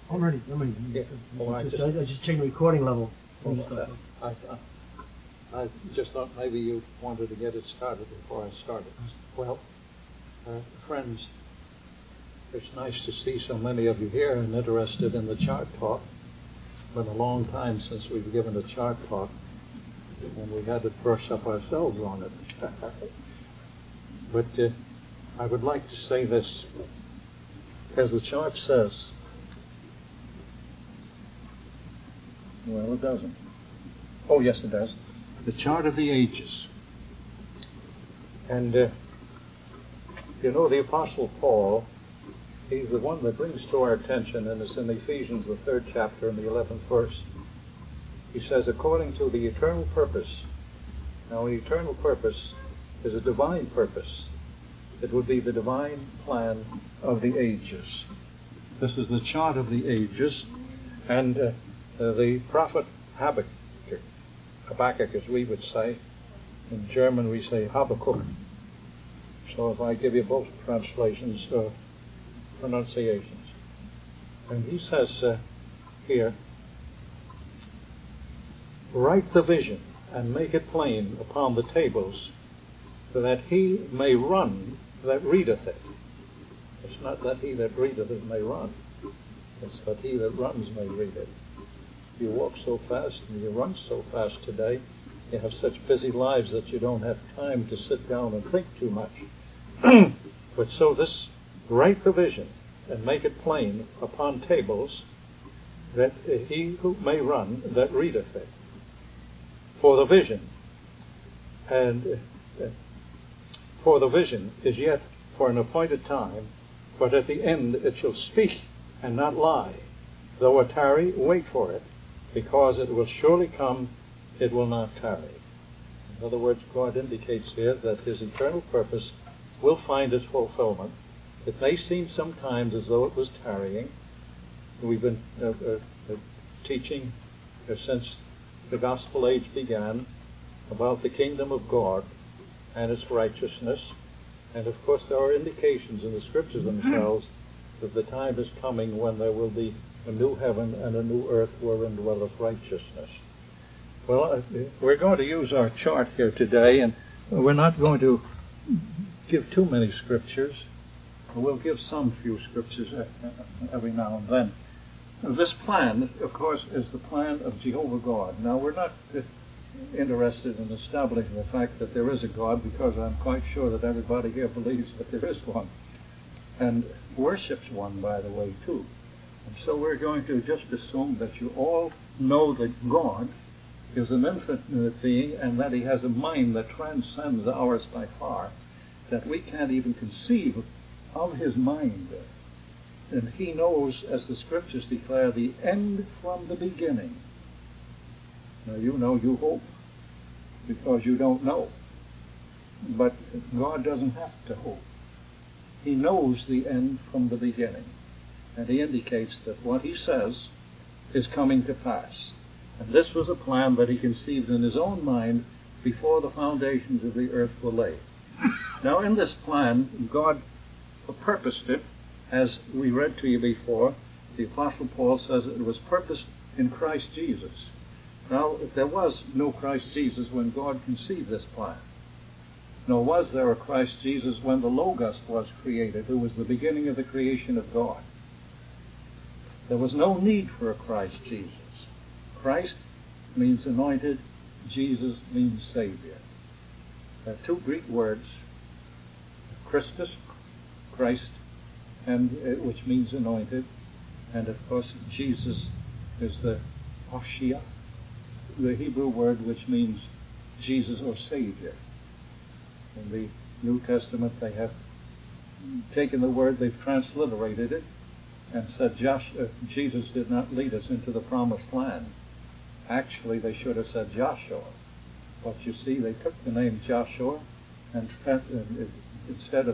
I'm ready. Yeah. Well, I just changed the recording level. I just thought maybe you wanted to get it started before I started. Well, friends, it's nice to see so many of you here and interested in the chart talk. It's been a long time since we've given a chart talk, and we had to brush up ourselves on it. But I would like to say this. As the chart says, well, it doesn't. Oh, yes, it does. The chart of the ages. And, you know, the Apostle Paul, he's the one that brings to our attention, and it's in Ephesians, the 3rd chapter, and the 11th verse. He says, according to the eternal purpose. Now, the eternal purpose is a divine purpose. It would be the divine plan of the ages. This is the chart of the ages, and the prophet Habakkuk, as we would say. In German we say Habakkuk. So if I give you both translations, pronunciations. And he says here, write the vision and make it plain upon the tables, so that he may run that readeth it. It's not that he that readeth it may run. It's that he that runs may read it. You walk so fast and you run so fast today, you have such busy lives that you don't have time to sit down and think too much. But so this, write the vision and make it plain upon tables, that he who may run that readeth it. For the vision is yet for an appointed time, but at the end it shall speak and not lie. Though it tarry, wait for it, because it will surely come, it will not tarry. In other words, God indicates here that his eternal purpose will find its fulfillment. It may seem sometimes as though it was tarrying. We've been teaching since the gospel age began about the kingdom of God and its righteousness. And of course there are indications in the scriptures themselves that the time is coming when there will be a new heaven and a new earth wherein dwelleth righteousness. Well, we're going to use our chart here today, and we're not going to give too many scriptures. We'll give some few scriptures every now and then. This plan, of course, is the plan of Jehovah God. Now, we're not interested in establishing the fact that there is a God, because I'm quite sure that everybody here believes that there is one, and worships one, by the way, too. And so we're going to just assume that you all know that God is an infinite being, and that he has a mind that transcends ours by far, that we can't even conceive of his mind. And he knows, as the scriptures declare, the end from the beginning. Now, you know, you hope, because you don't know. But God doesn't have to hope. He knows the end from the beginning. And he indicates that what he says is coming to pass. And this was a plan that he conceived in his own mind before the foundations of the earth were laid. Now, in this plan, God purposed it, as we read to you before. The Apostle Paul says it was purposed in Christ Jesus. Now, there was no Christ Jesus when God conceived this plan. Nor was there a Christ Jesus when the Logos was created, who was the beginning of the creation of God. There was no need for a Christ Jesus. Christ means anointed, Jesus means Savior. There are two Greek words, Christus, Christ, and which means anointed, and of course Jesus is the Hoshea, the Hebrew word which means Jesus or Savior. In the New Testament they have taken the word, they've transliterated it, and said Jesus did not lead us into the promised land. Actually, they should have said Joshua. But you see, they took the name Joshua, and instead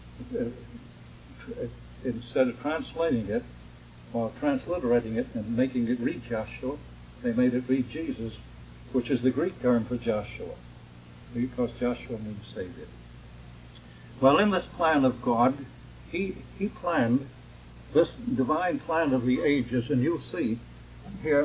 of translating it, or transliterating it and making it read Joshua, they made it read Jesus, which is the Greek term for Joshua, because Joshua means Savior. Well, in this plan of God, he planned this divine plan of the ages, and you'll see here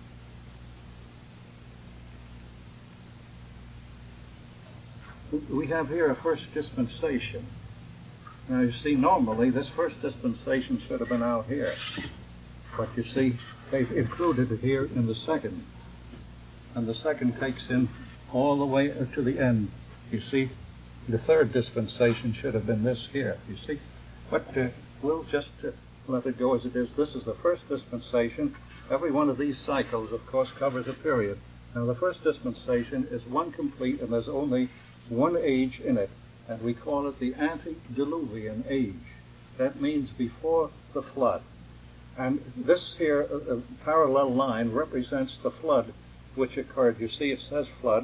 we have here a first dispensation. Now you see, normally this first dispensation should have been out here, but you see they've included it here in the second, and the second takes in all the way to the end. You see, the third dispensation should have been this here, you see. But we'll just let it go as it is. This is the first dispensation. Every one of these cycles, of course, covers a period. Now, the first dispensation is one complete, and there's only one age in it, and we call it the antediluvian age. That means before the flood. And this here parallel line represents the flood which occurred. You see, it says flood.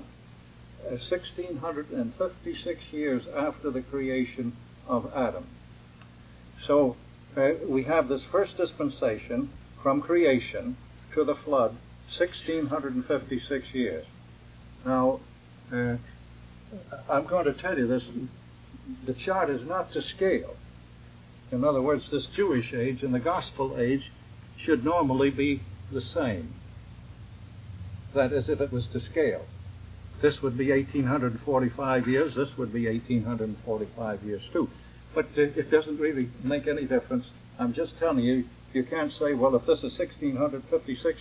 1656 years after the creation of Adam. So we have this first dispensation from creation to the flood, 1656 years. Now, I'm going to tell you this, the chart is not to scale. In other words, this Jewish age and the gospel age should normally be the same. That is, if it was to scale. This would be 1845 years, this would be 1845 years too. But it doesn't really make any difference. I'm just telling you, you can't say, well, if this is 1656,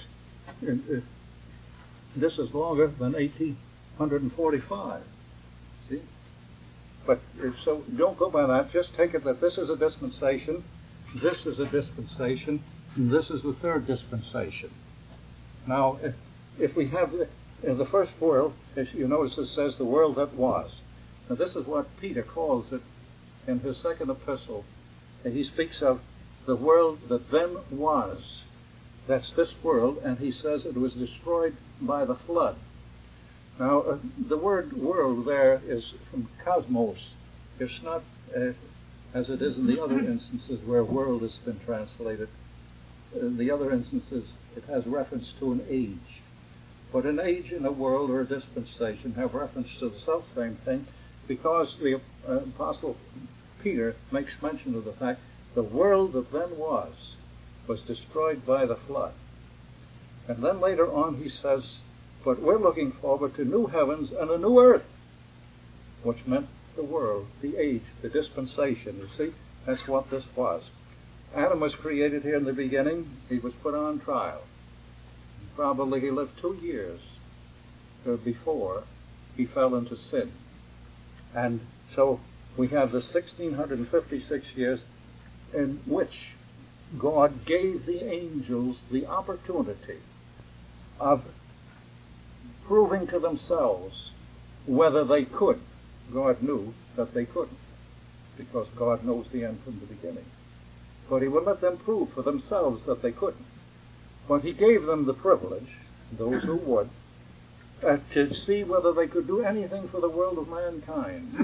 this is longer than 1845. See? But so don't go by that. Just take it that this is a dispensation, this is a dispensation, and this is the third dispensation. Now, if we have in the first world, as you notice it says the world that was. Now this is what Peter calls it in his second epistle. And he speaks of the world that then was. That's this world, and he says it was destroyed by the flood. Now the word world there is from cosmos. It's not as it is in the other instances where world has been translated. In the other instances it has reference to an age. But an age and a world or a dispensation have reference to the self-same thing, because the Apostle Peter makes mention of the fact the world that then was destroyed by the flood. And then later on he says, but we're looking forward to new heavens and a new earth, which meant the world, the age, the dispensation. You see, that's what this was. Adam was created here in the beginning. He was put on trial. Probably he lived 2 years before he fell into sin. And so we have the 1656 years in which God gave the angels the opportunity of proving to themselves whether they could. God knew that they couldn't, because God knows the end from the beginning. But he would let them prove for themselves that they couldn't. But he gave them the privilege, those who would, to see whether they could do anything for the world of mankind.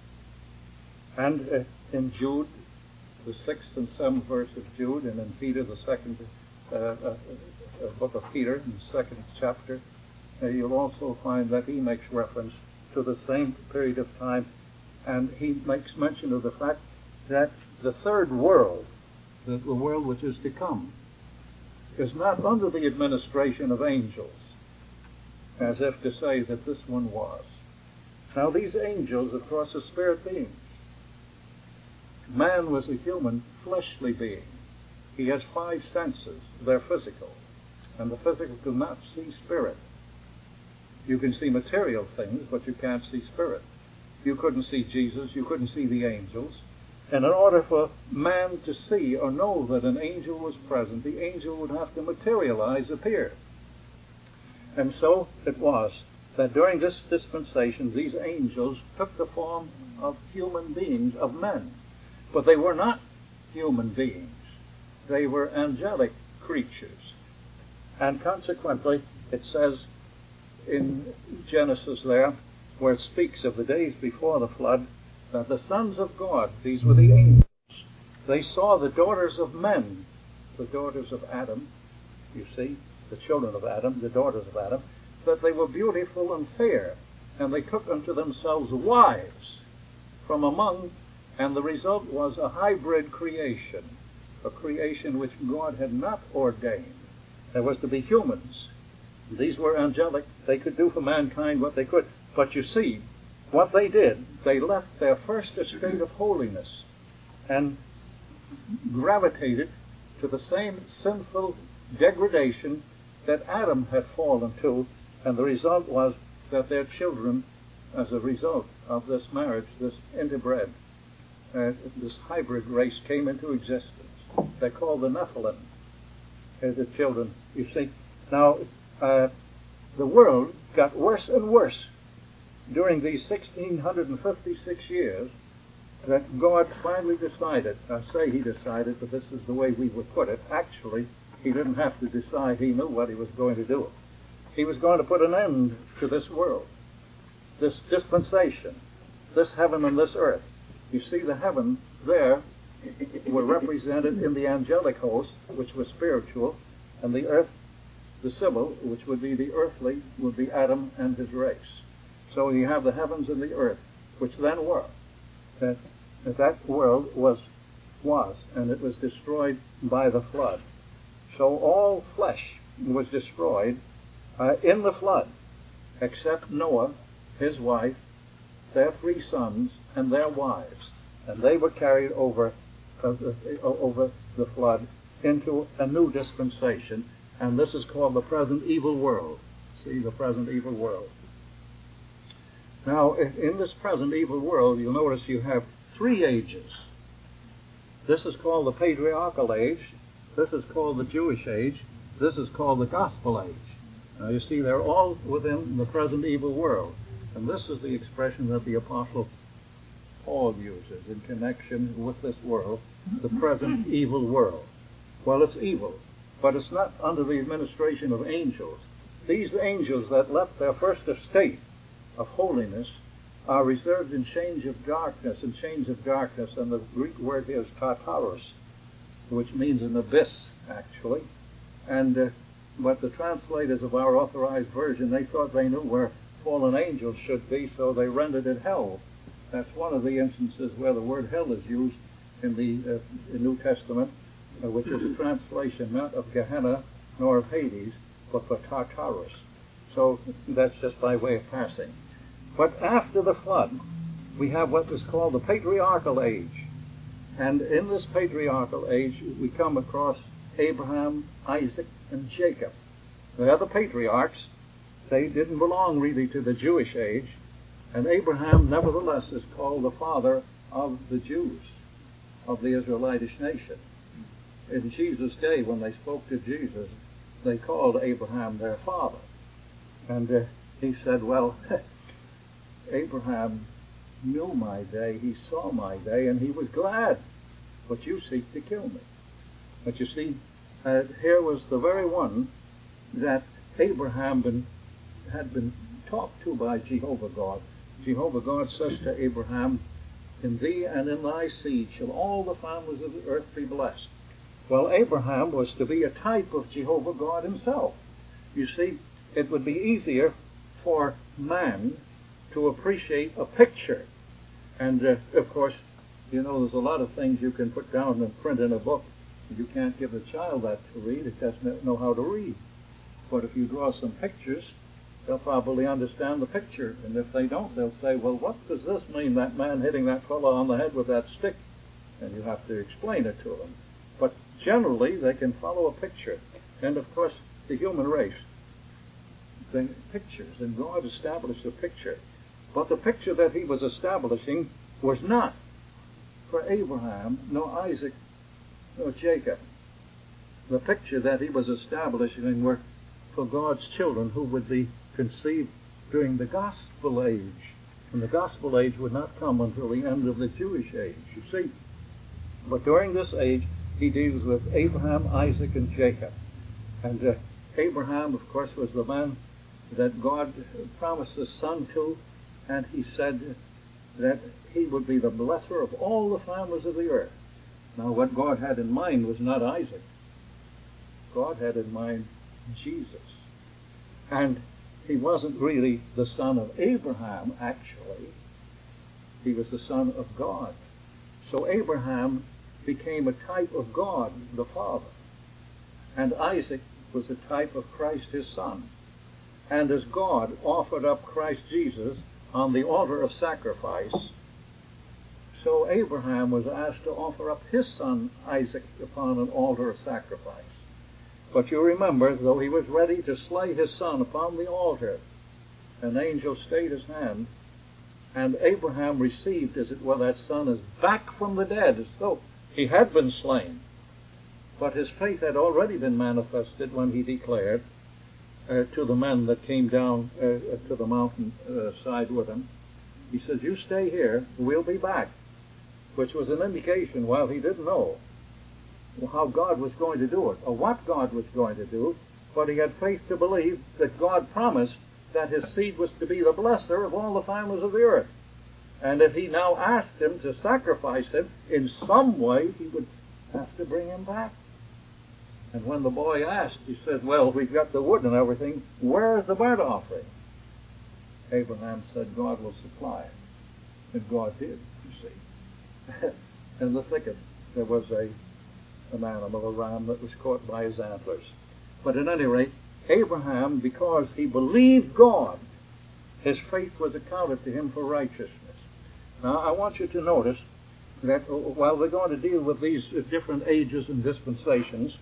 And in Jude, the 6th and 7th verse of Jude, and in Peter, the second book of Peter, in the 2nd chapter, you'll also find that he makes reference to the same period of time, and he makes mention of the fact that the third world, the world which is to come, is not under the administration of angels, as if to say that this one was. Now these angels, of course, are spirit beings. Man was a human, fleshly being. He has 5 senses. They're physical, and the physical cannot see spirit. You can see material things, but you can't see spirit. You couldn't see Jesus, you couldn't see the angels. And in order for man to see or know that an angel was present, the angel would have to materialize, appear. And so it was that during this dispensation, these angels took the form of human beings, of men. But they were not human beings. They were angelic creatures. And consequently, it says in Genesis there, where it speaks of the days before the flood, that the sons of God, these were the angels, they saw the daughters of men, the daughters of Adam, you see, the children of Adam, the daughters of Adam, that they were beautiful and fair, and they took unto themselves wives from among, and the result was a hybrid creation. a creation which God had not ordained. There was to be humans. These were angelic. They could do for mankind what they could. But you see, what they did, they left their first estate of holiness and gravitated to the same sinful degradation that Adam had fallen to, and the result was that their children, as a result of this marriage, this interbred, this hybrid race came into existence. They're called the Nephilim, the children. You see, now the world got worse and worse during these 1656 years that God finally decided. I say he decided, but this is the way we would put it. Actually, he didn't have to decide. He knew what he was going to do. He was going to put an end to this world, this dispensation, this heaven and this earth. You see, the heavens there were represented in the angelic host, which was spiritual, and the earth, the civil, which would be the earthly, would be Adam and his race. So you have the heavens and the earth, which then were. That world was, and it was destroyed by the flood. So all flesh was destroyed in the flood, except Noah, his wife, their 3 sons, and their wives. And they were carried over the flood into a new dispensation, and this is called the present evil world. See, the present evil world. Now, in this present evil world, you'll notice you have 3 ages. This is called the patriarchal age. This is called the Jewish age. This is called the gospel age. Now, you see, they're all within the present evil world. And this is the expression that the Apostle Paul uses in connection with this world, the present evil world. Well, it's evil, but it's not under the administration of angels. These angels that left their first estate of holiness are reserved in chains of darkness, and the Greek word here is Tartarus, which means an abyss, actually. And but the translators of our Authorized Version, they thought they knew where fallen angels should be, so they rendered it hell. That's one of the instances where the word hell is used in the New Testament, which is a translation not of Gehenna nor of Hades, but for Tartarus. So that's just by way of passing. But after the flood, we have what is called the patriarchal age. And in this patriarchal age, we come across Abraham, Isaac, and Jacob. They are the patriarchs. They didn't belong really to the Jewish age. And Abraham, nevertheless, is called the father of the Jews, of the Israelitish nation. In Jesus' day, when they spoke to Jesus, they called Abraham their father. And he said, well, Abraham knew my day, he saw my day, and he was glad. But you seek to kill me. But you see, here was the very one that Abraham had been talked to by Jehovah God. Jehovah God says to Abraham, in thee and in thy seed shall all the families of the earth be blessed. Well, Abraham was to be a type of Jehovah God himself. You see, it would be easier for man to appreciate a picture. And, of course, you know, there's a lot of things you can put down and print in a book. You can't give a child that to read. It doesn't know how to read. But if you draw some pictures, they'll probably understand the picture. And if they don't, they'll say, well, what does this mean, that man hitting that fellow on the head with that stick? And you have to explain it to them. But generally, they can follow a picture. And, of course, the human race, the pictures, and God established a picture. But the picture that he was establishing was not for Abraham, nor Isaac, nor Jacob. The picture that he was establishing were for God's children who would be conceived during the gospel age. And the gospel age would not come until the end of the Jewish age, you see. But during this age, he deals with Abraham, Isaac, and Jacob. And Abraham, of course, was the man that God promised a son to, and he said that he would be the blesser of all the families of the earth. Now, what God had in mind was not Isaac. God had in mind Jesus. And he wasn't really the son of Abraham, actually. He was the son of God. So Abraham became a type of God the Father, and Isaac was a type of Christ his Son. And as God offered up Christ Jesus on the altar of sacrifice, so Abraham was asked to offer up his son Isaac upon an altar of sacrifice. But you remember, though he was ready to slay his son upon the altar, an angel stayed his hand, and Abraham received, as it were, that son as back from the dead, as though he had been slain. But his faith had already been manifested when he declared to the men that came down to the mountain side with him, he says, "You stay here, we'll be back," which was an indication, while he didn't know how God was going to do it, or what God was going to do, but he had faith to believe that God promised that his seed was to be the blesser of all the families of the earth. And if he now asked him to sacrifice him, in some way he would have to bring him back. And when the boy asked, he said, "Well, we've got the wood and everything, where is the burnt offering?" Abraham said, "God will supply it." And God did, you see. In the thicket there was an animal, a ram, that was caught by his antlers. But at any rate, Abraham, because he believed God, his faith was accounted to him for righteousness. Now, I want you to notice that while we're going to deal with these different ages and dispensations,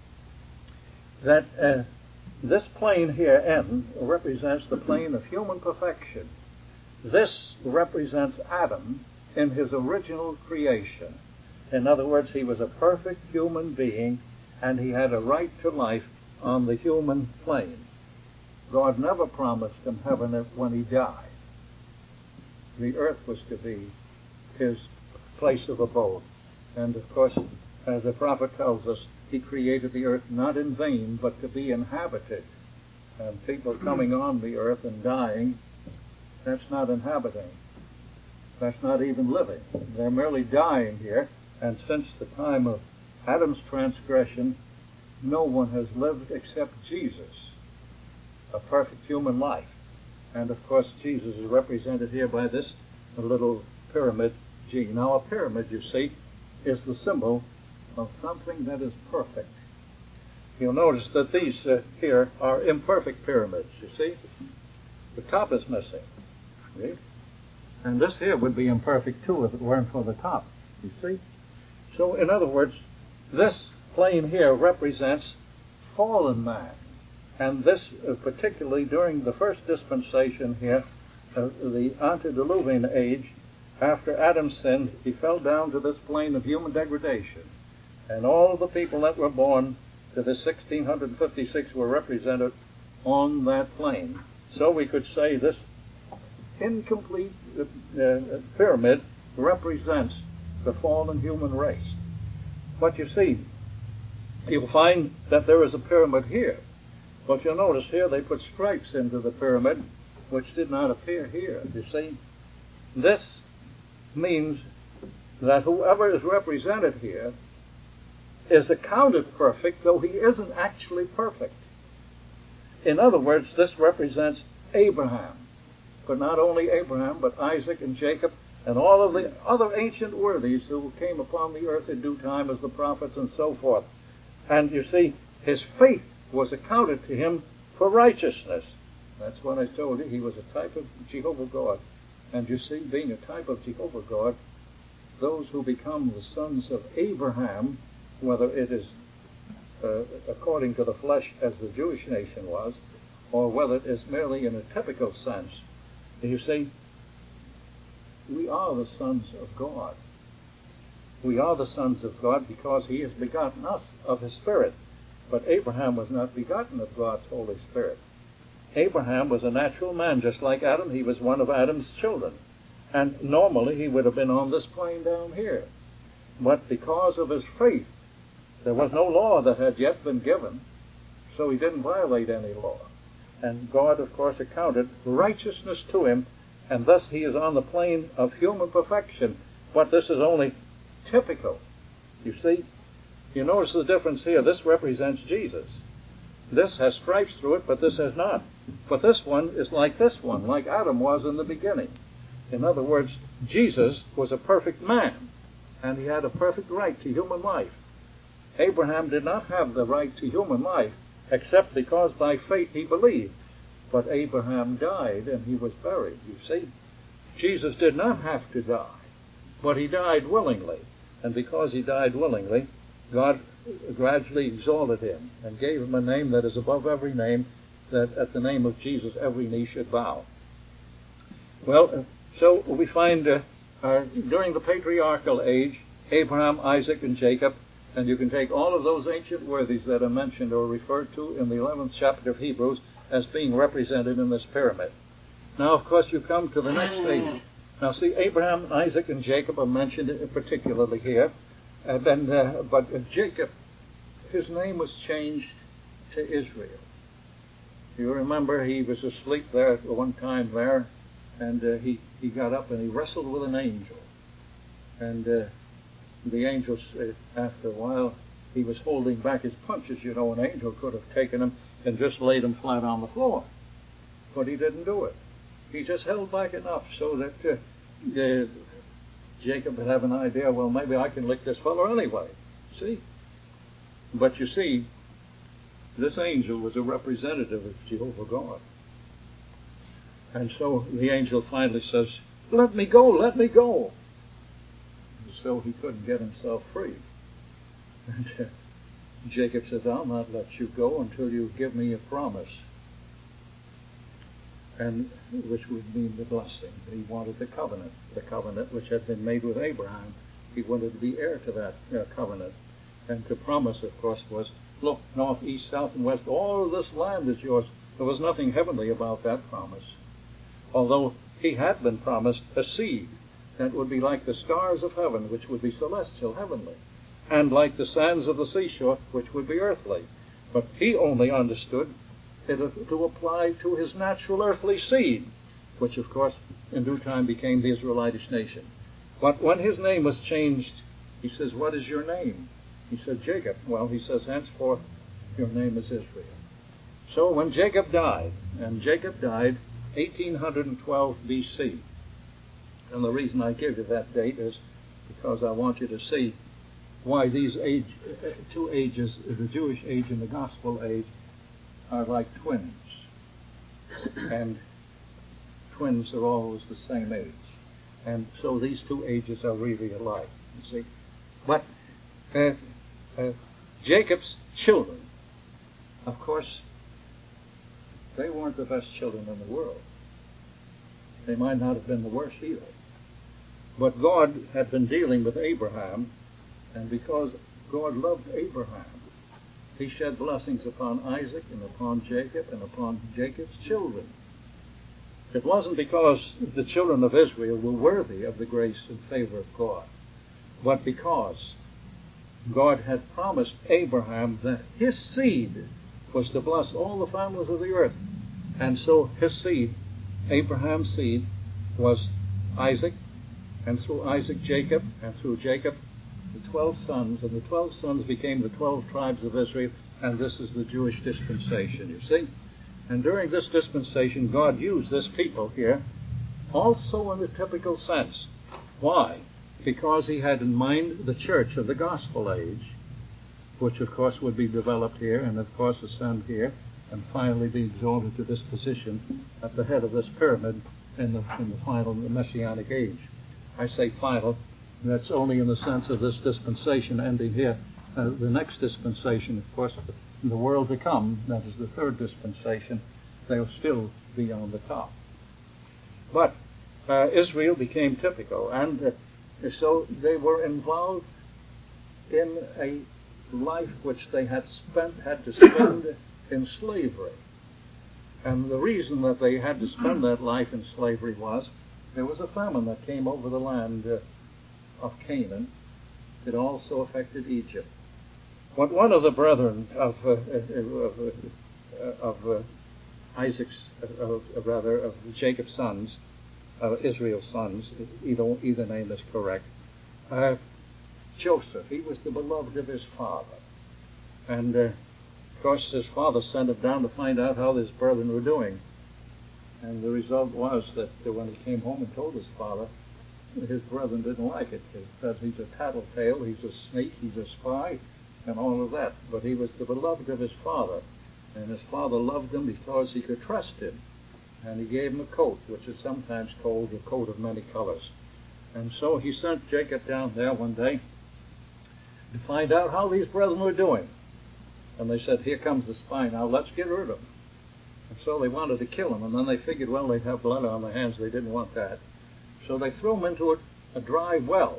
that this plane here, N, represents the plane of human perfection. This represents Adam in his original creation. In other words, he was a perfect human being, and he had a right to life on the human plane. God never promised him heaven when he died. The earth was to be his place of abode. And of course, as the prophet tells us, he created the earth not in vain, but to be inhabited. And people coming on the earth and dying, that's not inhabiting. That's not even living. They're merely dying here. And since the time of Adam's transgression, no one has lived except Jesus, a perfect human life. And of course, Jesus is represented here by this little pyramid G. Now, a pyramid, you see, is the symbol of something that is perfect. You'll notice that these here are imperfect pyramids, you see. The top is missing. See? And this here would be imperfect too if it weren't for the top, you see. So, in other words, this plane here represents fallen man. And this, particularly during the first dispensation here, the antediluvian age, after Adam sinned, he fell down to this plane of human degradation. And all the people that were born to the 1656 were represented on that plane. So we could say this incomplete pyramid represents the fallen human race. But you see, you'll find that there is a pyramid here. But you'll notice here they put stripes into the pyramid, which did not appear here. You see, this means that whoever is represented here is accounted perfect, though he isn't actually perfect. In other words, this represents Abraham. But not only Abraham, but Isaac and Jacob and all of the other ancient worthies who came upon the earth in due time as the prophets and so forth. And you see, his faith was accounted to him for righteousness. That's what I told you. He was a type of Jehovah God. And you see, being a type of Jehovah God, those who become the sons of Abraham, whether it is according to the flesh as the Jewish nation was, or whether it is merely in a typical sense, you see, we are the sons of God. We are the sons of God because he has begotten us of his Spirit. But Abraham was not begotten of God's Holy Spirit. Abraham was a natural man, just like Adam. He was one of Adam's children. And normally he would have been on this plane down here. But because of his faith, there was no law that had yet been given, so he didn't violate any law. And God, of course, accounted righteousness to him, and thus he is on the plane of human perfection. But this is only typical. You see, you notice the difference here. This represents Jesus. This has stripes through it, but this has not. But this one is like this one, like Adam was in the beginning. In other words, Jesus was a perfect man, and he had a perfect right to human life. Abraham did not have the right to human life, except because by faith he believed. But Abraham died and he was buried, you see. Jesus did not have to die, but he died willingly. And because he died willingly, God gradually exalted him and gave him a name that is above every name, that at the name of Jesus every knee should bow. Well, so we find during the patriarchal age, Abraham, Isaac, and Jacob, and you can take all of those ancient worthies that are mentioned or referred to in the 11th chapter of Hebrews as being represented in this pyramid. Now, of course, you come to the next age. Now, see, Abraham, Isaac, and Jacob are mentioned particularly here. But Jacob, his name was changed to Israel. You remember he was asleep there at one time there, and he got up and he wrestled with an angel. And the angel, after a while, he was holding back his punches. You know, an angel could have taken him and just laid him flat on the floor. But he didn't do it. He just held back enough so that Jacob would have an idea, well, maybe I can lick this fellow anyway. See? But you see, this angel was a representative of Jehovah God. And so the angel finally says, let me go, let me go. And so he couldn't get himself free. And Jacob says, I'll not let you go until you give me a promise. And which would mean the blessing. He wanted the covenant which had been made with Abraham. He wanted to be heir to that covenant. And to promise, of course, was, look, north, east, south, and west, all of this land is yours. There was nothing heavenly about that promise. Although he had been promised a seed that would be like the stars of heaven, which would be celestial, heavenly, and like the sands of the seashore, which would be earthly. But he only understood it to apply to his natural earthly seed, which, of course, in due time became the Israelitish nation. But when his name was changed, he says, what is your name? He said, Jacob. Well, he says, henceforth, your name is Israel. So when Jacob died, and Jacob died 1812 B.C., and the reason I give you that date is because I want you to see why these two ages, the Jewish age and the gospel age, are like twins. And twins are always the same age. And so these two ages are really alike, you see. But Jacob's children, of course, they weren't the best children in the world. They might not have been the worst either. But God had been dealing with Abraham, and because God loved Abraham, he shed blessings upon Isaac and upon Jacob and upon Jacob's children. It wasn't because the children of Israel were worthy of the grace and favor of God, but because God had promised Abraham that his seed was to bless all the families of the earth. And so his seed, Abraham's seed, was Isaac, and through Isaac, Jacob, and through Jacob, the 12 sons, and the 12 sons became the 12 tribes of Israel, and this is the Jewish dispensation, you see. And during this dispensation, God used this people here also in a typical sense. Why? Because he had in mind the church of the gospel age, which of course would be developed here, and of course ascend here, and finally be exalted to this position at the head of this pyramid in the final messianic age. I say final, that's only in the sense of this dispensation ending here. The next dispensation, of course, in the world to come, that is the third dispensation, they'll still be on the top. But Israel became typical, and so they were involved in a life which they had to spend in slavery. And the reason that they had to spend that life in slavery was there was a famine that came over the land of Canaan. It also affected Egypt. But one of the brethren of Jacob's sons, Israel's sons, either name is correct, Joseph, he was the beloved of his father. And of course his father sent him down to find out how his brethren were doing. And the result was that when he came home and told his father, his brethren didn't like it. They said he's a tattletale, he's a sneak, he's a spy, and all of that. But he was the beloved of his father, and his father loved him because he could trust him. And he gave him a coat, which is sometimes called a coat of many colors. And so he sent Jacob down there one day to find out how these brethren were doing. And they said, here comes the spy, now let's get rid of him. And so they wanted to kill him, and then they figured, well, they'd have blood on their hands. They didn't want that. So they threw him into a dry well.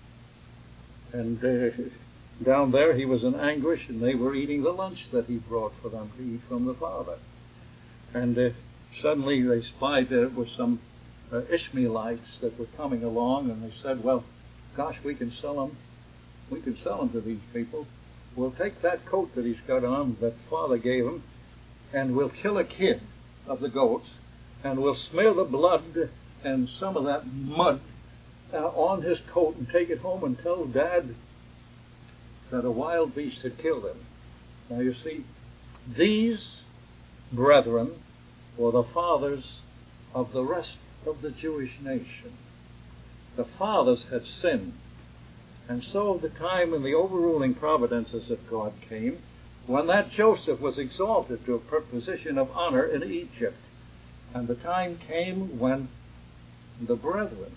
And down there he was in anguish, and they were eating the lunch that he brought for them to eat from the Father. And suddenly they spied that it was some Ishmaelites that were coming along, and they said, well, gosh, we can sell him to these people. We'll take that coat that he's got on that Father gave him, and we'll kill a kid of the goats, and we'll smear the blood and some of that mud on his coat and take it home and tell Dad that a wild beast had killed him. Now you see, these brethren were the fathers of the rest of the Jewish nation. The fathers had sinned. And so the time when the overruling providences of God came, when that Joseph was exalted to a position of honor in Egypt, and the time came when the brethren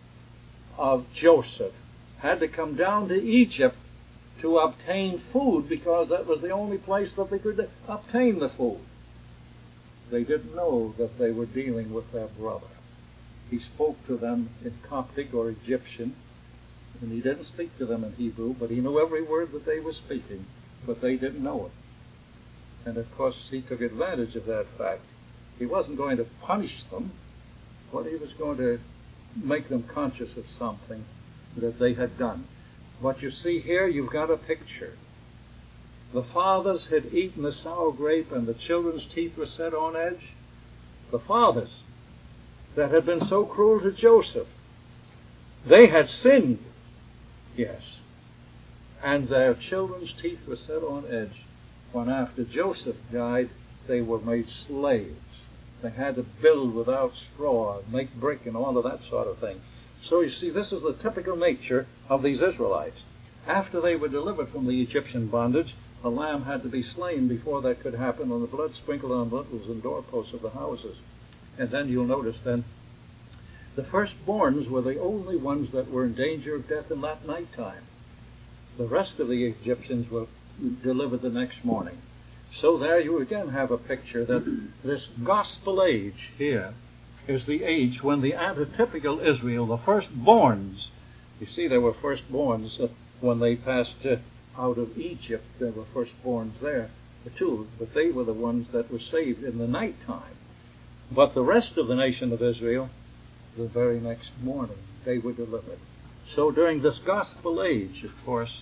of Joseph had to come down to Egypt to obtain food, because that was the only place that they could obtain the food. They didn't know that they were dealing with their brother. He spoke to them in Coptic or Egyptian, and he didn't speak to them in Hebrew, but he knew every word that they were speaking, but they didn't know it. And of course he took advantage of that fact. He wasn't going to punish them, but he was going to make them conscious of something that they had done. What you see here, you've got a picture. The fathers had eaten the sour grape and the children's teeth were set on edge. The fathers that had been so cruel to Joseph, they had sinned, yes, and their children's teeth were set on edge when after Joseph died, they were made slaves. They had to build without straw, make brick and all of that sort of thing. So you see, this is the typical nature of these Israelites. After they were delivered from the Egyptian bondage, a lamb had to be slain before that could happen, and the blood sprinkled on lintels and doorposts of the houses. And then you'll notice then, the firstborns were the only ones that were in danger of death in that night time. The rest of the Egyptians were delivered the next morning. So there you again have a picture that this gospel age here is the age when the antitypical Israel, the firstborns, you see there were firstborns when they passed out of Egypt, there were firstborns there too, but they were the ones that were saved in the night time. But the rest of the nation of Israel, the very next morning, they were delivered. So during this gospel age, of course,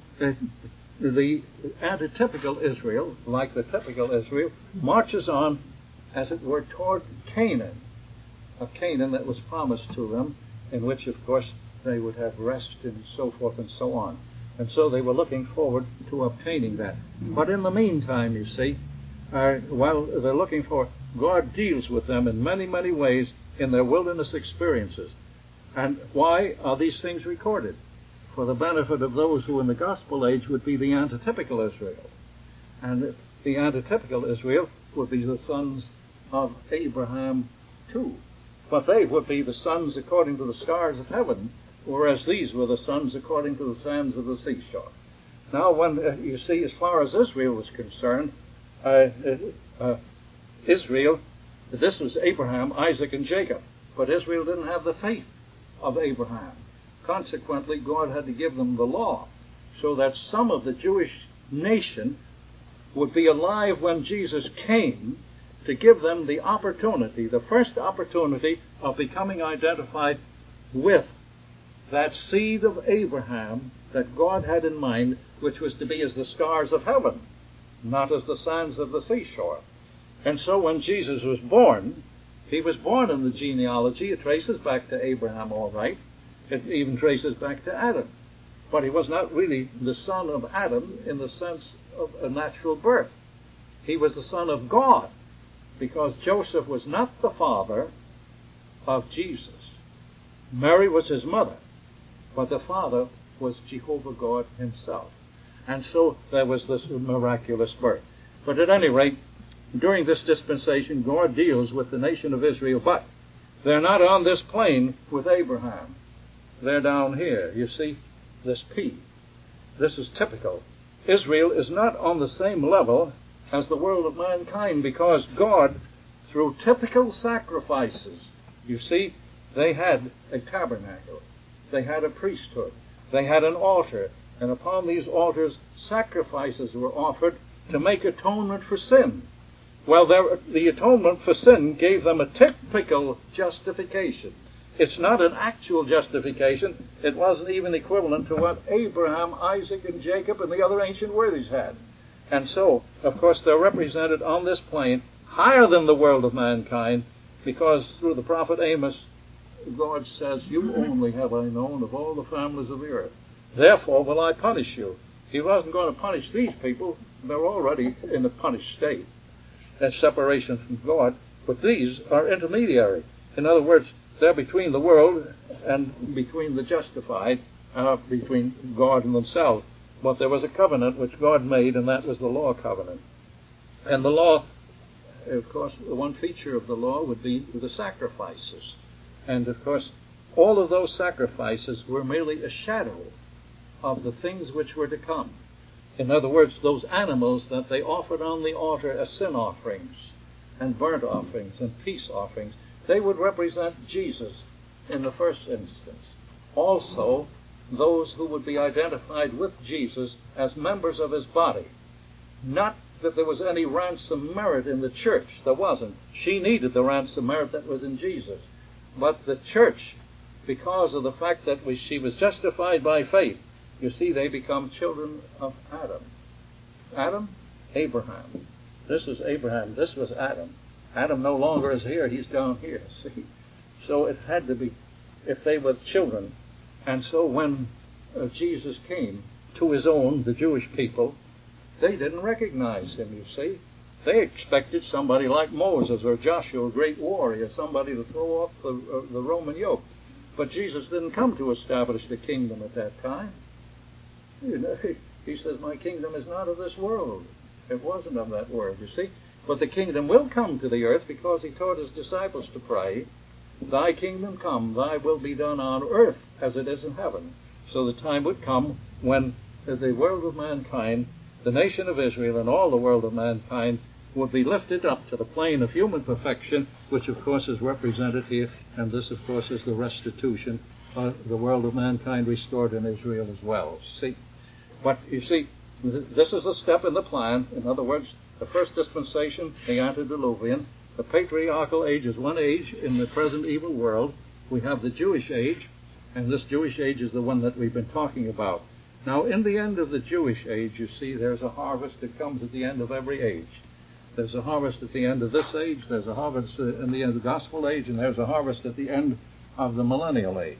the antitypical Israel, like the typical Israel, marches on, as it were, toward Canaan, a Canaan that was promised to them, in which, of course, they would have rest and so forth and so on. And so they were looking forward to obtaining that. But in the meantime, you see, while they're looking for, God deals with them in many, many ways in their wilderness experiences. And why are these things recorded? For the benefit of those who in the gospel age would be the antitypical Israel. And the antitypical Israel would be the sons of Abraham too. But they would be the sons according to the stars of heaven, whereas these were the sons according to the sands of the seashore. Now, when you see, as far as Israel was concerned, Israel, this was Abraham, Isaac, and Jacob. But Israel didn't have the faith of Abraham. Consequently, God had to give them the law, so that some of the Jewish nation would be alive when Jesus came, to give them the opportunity, the first opportunity of becoming identified with that seed of Abraham that God had in mind, which was to be as the stars of heaven, not as the sands of the seashore. And so when Jesus was born, he was born in the genealogy. It traces back to Abraham, all right. It even traces back to Adam. But he was not really the son of Adam in the sense of a natural birth. He was the son of God, because Joseph was not the father of Jesus. Mary was his mother, but the father was Jehovah God himself. And so there was this miraculous birth. But at any rate, during this dispensation, God deals with the nation of Israel, but they're not on this plane with Abraham. They're down here. You see, this P. This is typical. Israel is not on the same level as the world of mankind because God, through typical sacrifices, you see, they had a tabernacle. They had a priesthood. They had an altar. And upon these altars, sacrifices were offered to make atonement for sin. Well, the atonement for sin gave them a typical justification. It's not an actual justification. It wasn't even equivalent to what Abraham, Isaac, and Jacob and the other ancient worthies had. And so, of course, they're represented on this plane higher than the world of mankind because through the prophet Amos, God says, "You only have I known of all the families of the earth. Therefore will I punish you." He wasn't going to punish these people. They're already in a punished state. That's separation from God. But these are intermediary. In other words, they're between the world and between the justified, between God and themselves. But there was a covenant which God made, and that was the law covenant. And the law, of course, the one feature of the law would be the sacrifices. And, of course, all of those sacrifices were merely a shadow of the things which were to come. In other words, those animals that they offered on the altar as sin offerings and burnt offerings and peace offerings, they would represent Jesus in the first instance. Also, those who would be identified with Jesus as members of his body. Not that there was any ransom merit in the church. There wasn't. She needed the ransom merit that was in Jesus. But the church, because of the fact that she was justified by faith, you see, they become children of Adam. Adam, Abraham. This is Abraham. This was Adam. Adam no longer is here. He's down here, see. So it had to be, if they were children. And so when Jesus came to his own, the Jewish people, they didn't recognize him, you see. They expected somebody like Moses or Joshua, a great warrior, somebody to throw off the Roman yoke. But Jesus didn't come to establish the kingdom at that time. You know, he says, "My kingdom is not of this world." It wasn't of that world, you see. But the kingdom will come to the earth because he taught his disciples to pray, "Thy kingdom come, thy will be done on earth as it is in heaven." So the time would come when the world of mankind, the nation of Israel and all the world of mankind would be lifted up to the plane of human perfection, which of course is represented here, and this of course is the restitution of the world of mankind restored in Israel as well. See? But you see, this is a step in the plan. In other words, the first dispensation, the antediluvian, the patriarchal age is one age in the present evil world. We have the Jewish age, and this Jewish age is the one that we've been talking about. Now, in the end of the Jewish age, you see, there's a harvest that comes at the end of every age. There's a harvest at the end of this age, there's a harvest in the end of the gospel age, and there's a harvest at the end of the millennial age.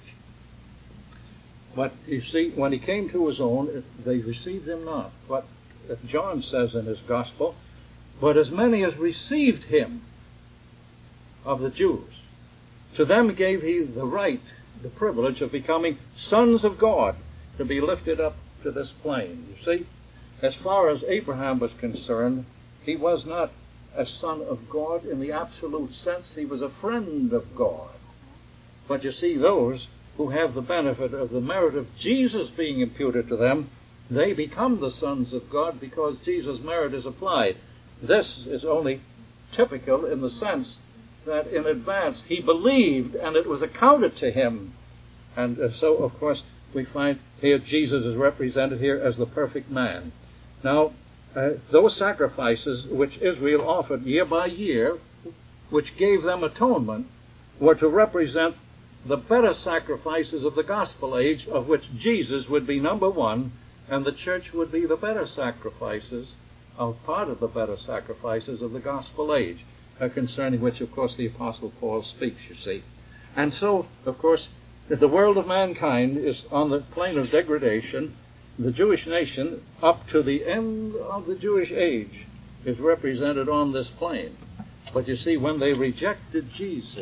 But you see, when he came to his own, they received him not. But John says in his gospel, "But as many as received him of the Jews, to them gave he the right, the privilege of becoming sons of God," to be lifted up to this plane. You see, as far as Abraham was concerned, he was not a son of God in the absolute sense. He was a friend of God. But you see, those who have the benefit of the merit of Jesus being imputed to them, they become the sons of God because Jesus' merit is applied. This is only typical in the sense that in advance he believed and it was accounted to him. And so, of course, we find here Jesus is represented here as the perfect man. Now, those sacrifices which Israel offered year by year, which gave them atonement, were to represent the better sacrifices of the gospel age, of which Jesus would be number one, and the church would be the better sacrifices, of part of the better sacrifices of the gospel age, concerning which, of course, the Apostle Paul speaks, you see. And so, of course, the world of mankind is on the plane of degradation. The Jewish nation, up to the end of the Jewish age, is represented on this plane. But you see, when they rejected Jesus,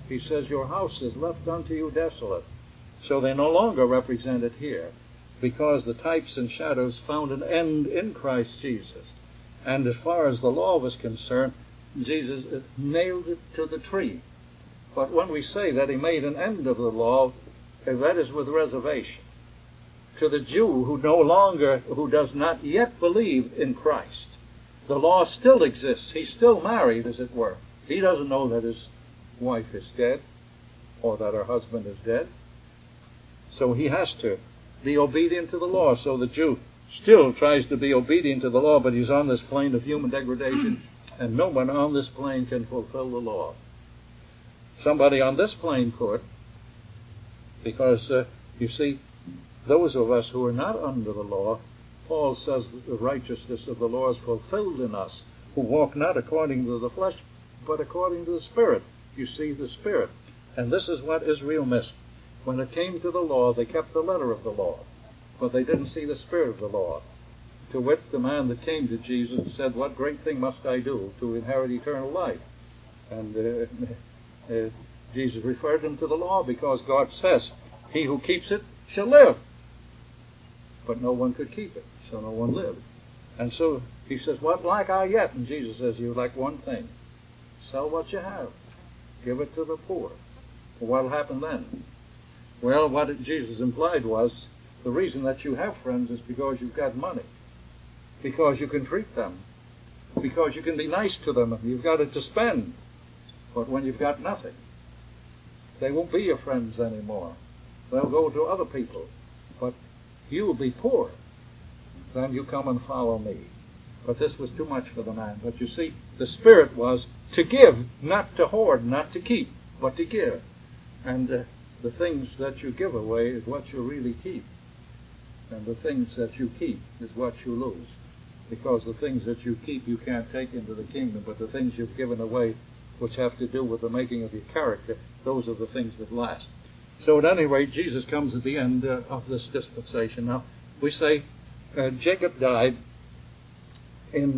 He says, your house is left unto you desolate. So they no longer represent it here, because the types and shadows found an end in Christ Jesus. And as far as the law was concerned, Jesus nailed it to the tree. But when we say that he made an end of the law, that is with reservation. To the Jew who does not yet believe in Christ, the law still exists. He's still married, as it were. He doesn't know that his wife is dead or that her husband is dead. So he has to be obedient to the law. So the Jew still tries to be obedient to the law, but he's on this plane of human degradation, and no one on this plane can fulfill the law. Somebody on this plane could, because, you see, those of us who are not under the law, Paul says that the righteousness of the law is fulfilled in us, who walk not according to the flesh, but according to the Spirit. You see, the Spirit. And this is what Israel missed. When it came to the law, they kept the letter of the law, but they didn't see the spirit of the law. To wit, the man that came to Jesus and said, what great thing must I do to inherit eternal life? And Jesus referred him to the law, because God says, he who keeps it shall live. But no one could keep it, so no one lived. And so he says, what lack I yet? And Jesus says, you lack one thing. Sell what you have. Give it to the poor. Well, what will happen then? Well, what Jesus implied was, the reason that you have friends is because you've got money, because you can treat them, because you can be nice to them, and you've got it to spend. But when you've got nothing, they won't be your friends anymore. They'll go to other people. But you will be poor. Then you come and follow me. But this was too much for the man. But you see, the spirit was to give, not to hoard, not to keep, but to give. And the things that you give away is what you really keep. And the things that you keep is what you lose. Because the things that you keep you can't take into the kingdom, but the things you've given away, which have to do with the making of your character, those are the things that last. So at any rate, Jesus comes at the end of this dispensation. Now, we say Jacob died in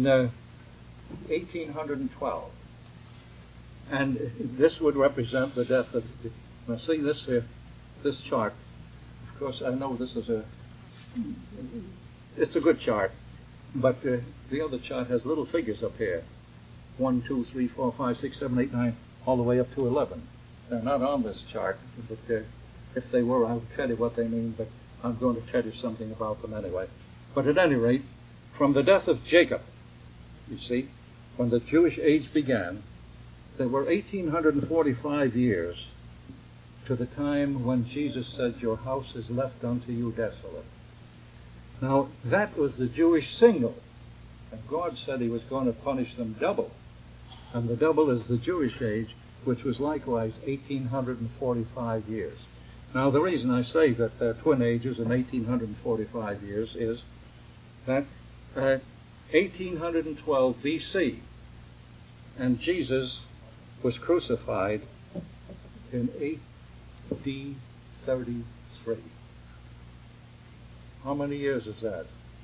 1812. And this would represent the death of... Now see this chart. Of course, I know this is it's a good chart, but the other chart has little figures up here. 1, 2, 3, 4, 5, 6, 7, 8, 9, all the way up to 11. They're not on this chart, but if they were, I would tell you what they mean, but I'm going to tell you something about them anyway. But at any rate, from the death of Jacob, you see, when the Jewish age began, there were 1845 years to the time when Jesus said, your house is left unto you desolate. Now, that was the Jewish single. And God said he was going to punish them double. And the double is the Jewish age, which was likewise 1845 years. Now, the reason I say that they're twin ages in 1845 years is that 1812 BC, and Jesus was crucified in AD 33. How many years is that?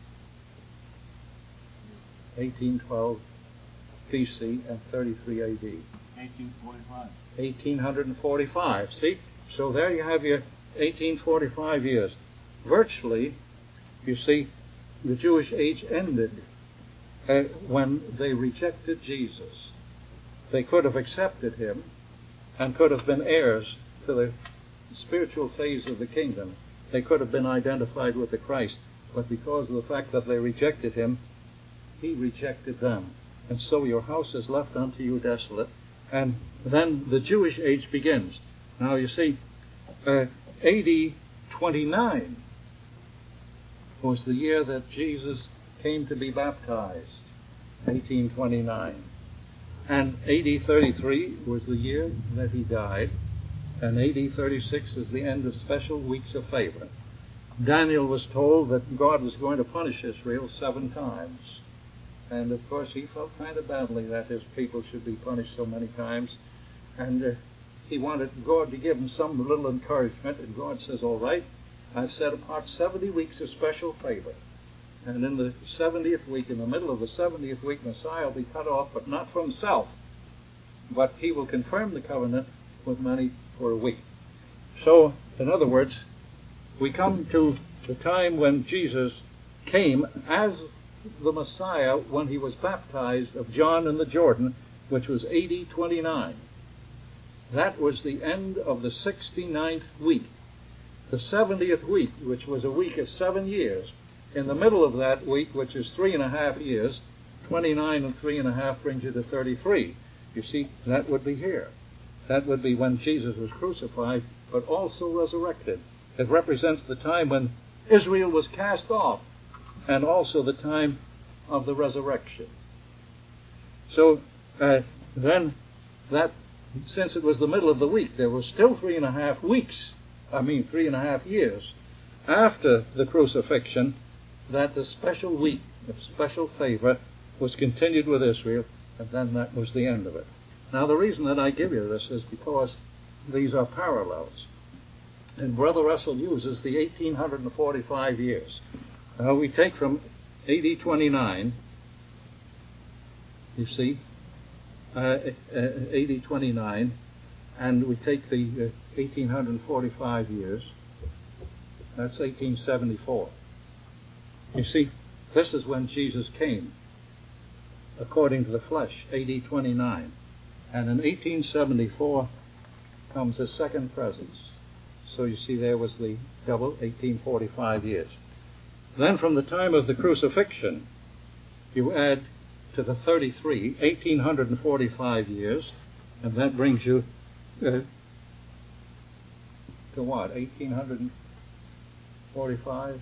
1812 BC and 33 AD. 1845. 1845. See? So there you have your 1845 years. Virtually, you see, the Jewish age ended when they rejected Jesus. They could have accepted him and could have been heirs to the spiritual phase of the kingdom. They could have been identified with the Christ, but because of the fact that they rejected him, he rejected them. And so your house is left unto you desolate. And then the Jewish age begins. Now you see, AD 29 was the year that Jesus came to be baptized, 1829. And AD 33 was the year that he died. And AD 36 is the end of special weeks of favor. Daniel was told that God was going to punish Israel 7 times. And of course he felt kind of badly that his people should be punished so many times. And he wanted God to give him some little encouragement. And God says, all right, I've set apart 70 weeks of special favor. And in the 70th week, in the middle of the 70th week, Messiah will be cut off, but not from himself. But he will confirm the covenant with many for a week. So, in other words, we come to the time when Jesus came as the Messiah when he was baptized of John in the Jordan, which was AD 29. That was the end of the 69th week. The 70th week, which was a week of 7 years, in the middle of that week, which is 3.5 years, 29 and 3.5 brings you to 33. You see, that would be here. That would be when Jesus was crucified, but also resurrected. It represents the time when Israel was cast off, and also the time of the resurrection. So then, that since it was the middle of the week, there was still 3.5 years after the crucifixion, that the special week of special favor was continued with Israel, and then that was the end of it. Now, the reason that I give you this is because these are parallels. And Brother Russell uses the 1845 years. Now, we take from AD 29, you see, AD 29, and we take the 1845 years, that's 1874. You see, this is when Jesus came, according to the flesh, AD 29. And in 1874 comes his second presence. So you see there was the double, 1845 years. Then from the time of the crucifixion, you add to the 33, 1845 years, and that brings you to what? 1845?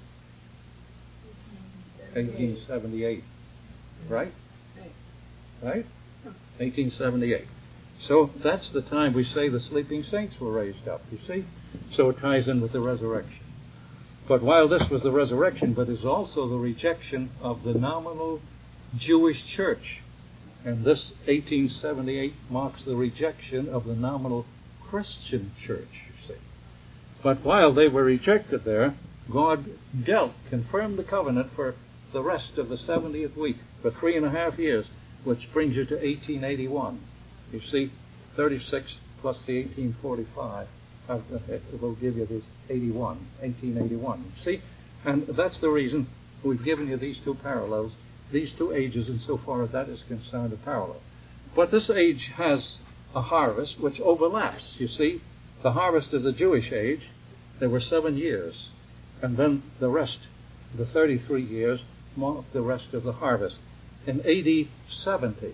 1878. Right? Right? 1878. So that's the time we say the sleeping saints were raised up, you see? So it ties in with the resurrection. But while this was the resurrection, but is also the rejection of the nominal Jewish church. And this 1878 marks the rejection of the nominal Christian church, you see. But while they were rejected there, God confirmed the covenant for the rest of the 70th week, for 3.5 years, which brings you to 1881. You see, 36 plus the 1845 will give you this 1881. You see? And that's the reason we've given you these two parallels, these two ages, insofar as that is concerned, a parallel. But this age has a harvest which overlaps, you see. The harvest of the Jewish age, there were 7 years, and then the rest, the 33 years, marked the rest of the harvest. In AD 70,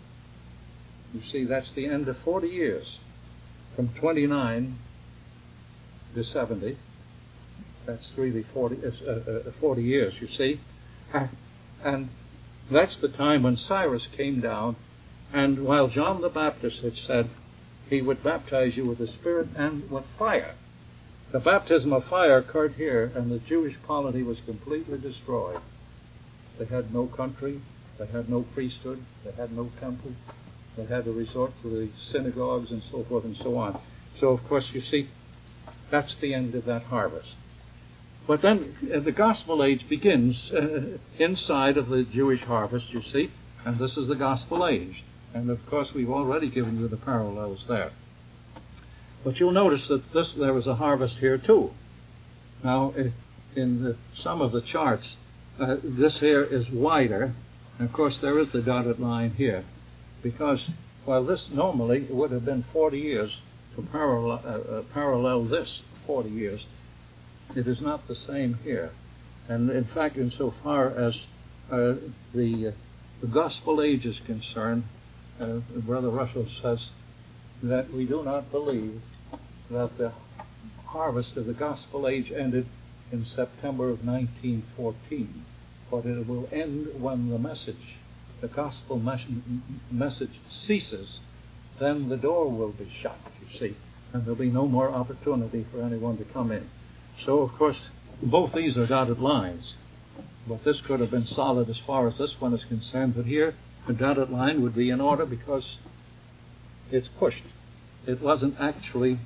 you see, that's the end of 40 years, from 29 to 70. That's really 40 years, you see. And that's the time when Cyrus came down, and while John the Baptist had said he would baptize you with the Spirit and with fire, the baptism of fire occurred here, and the Jewish polity was completely destroyed. They had no country, they had no priesthood, they had no temple, they had to resort to the synagogues and so forth and so on. So, of course, you see, that's the end of that harvest. But then the gospel age begins inside of the Jewish harvest, you see, and this is the gospel age. And, of course, we've already given you the parallels there. But you'll notice that there was a harvest here, too. Now, in some of the charts, this here is wider. And, of course, there is the dotted line here. Because, while this normally would have been 40 years to parallel this 40 years, it is not the same here. And, in fact, insofar as the gospel age is concerned, Brother Russell says that we do not believe that the harvest of the gospel age ended in September of 1914, but it will end when the gospel message ceases. Then the door will be shut, you see, and there'll be no more opportunity for anyone to come in. So, of course, both these are dotted lines, but this could have been solid as far as this one is concerned, but here the dotted line would be in order because it's pushed. It wasn't actually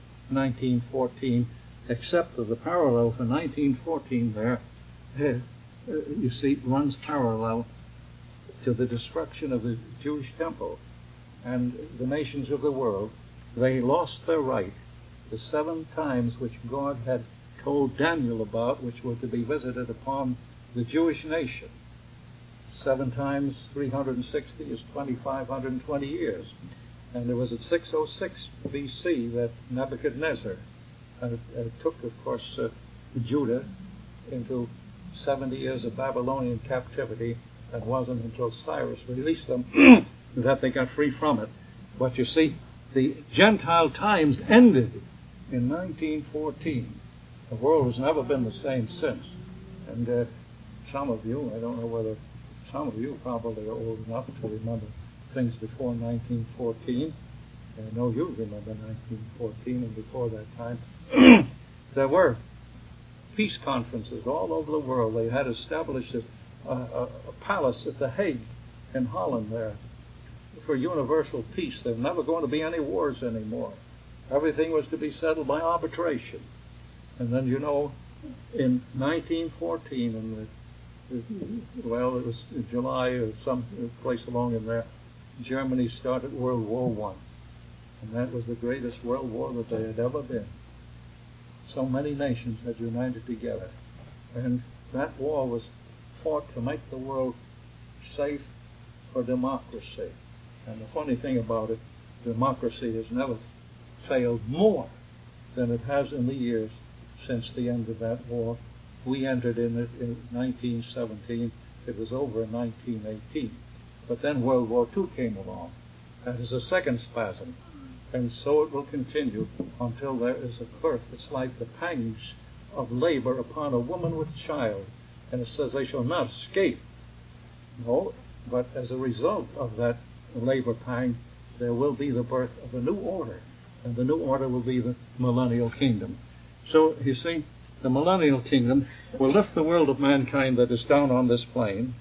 1914, except that the parallel for 1914 there, you see, runs parallel to the destruction of the Jewish temple, and the nations of the world they lost their right the 7 times which God had told Daniel about, which were to be visited upon the Jewish nation. 7 times 360 is 2,520 years. And it was at 606 B.C. that Nebuchadnezzar took, of course, Judah into 70 years of Babylonian captivity. It wasn't until Cyrus released them that they got free from it. But you see, the Gentile times ended in 1914. The world has never been the same since. And some of you, I don't know whether some of you probably are old enough to remember things before 1914. I know you remember 1914 and before that time. There were peace conferences all over the world. They had established a palace at The Hague in Holland there for universal peace. There were never going to be any wars anymore. Everything was to be settled by arbitration. And then, you know, in 1914, it was in July or some place along in there, Germany started World War I. And that was the greatest world war that there had ever been. So many nations had united together. And that war was fought to make the world safe for democracy. And the funny thing about it, democracy has never failed more than it has in the years since the end of that war. We entered in it in 1917. It was over in 1918. But then World War II came along. That is a second spasm. And so it will continue until there is a birth. It's like the pangs of labor upon a woman with child. And it says they shall not escape. No, but as a result of that labor pang, there will be the birth of a new order. And the new order will be the millennial kingdom. So, you see, the millennial kingdom will lift the world of mankind that is down on this plane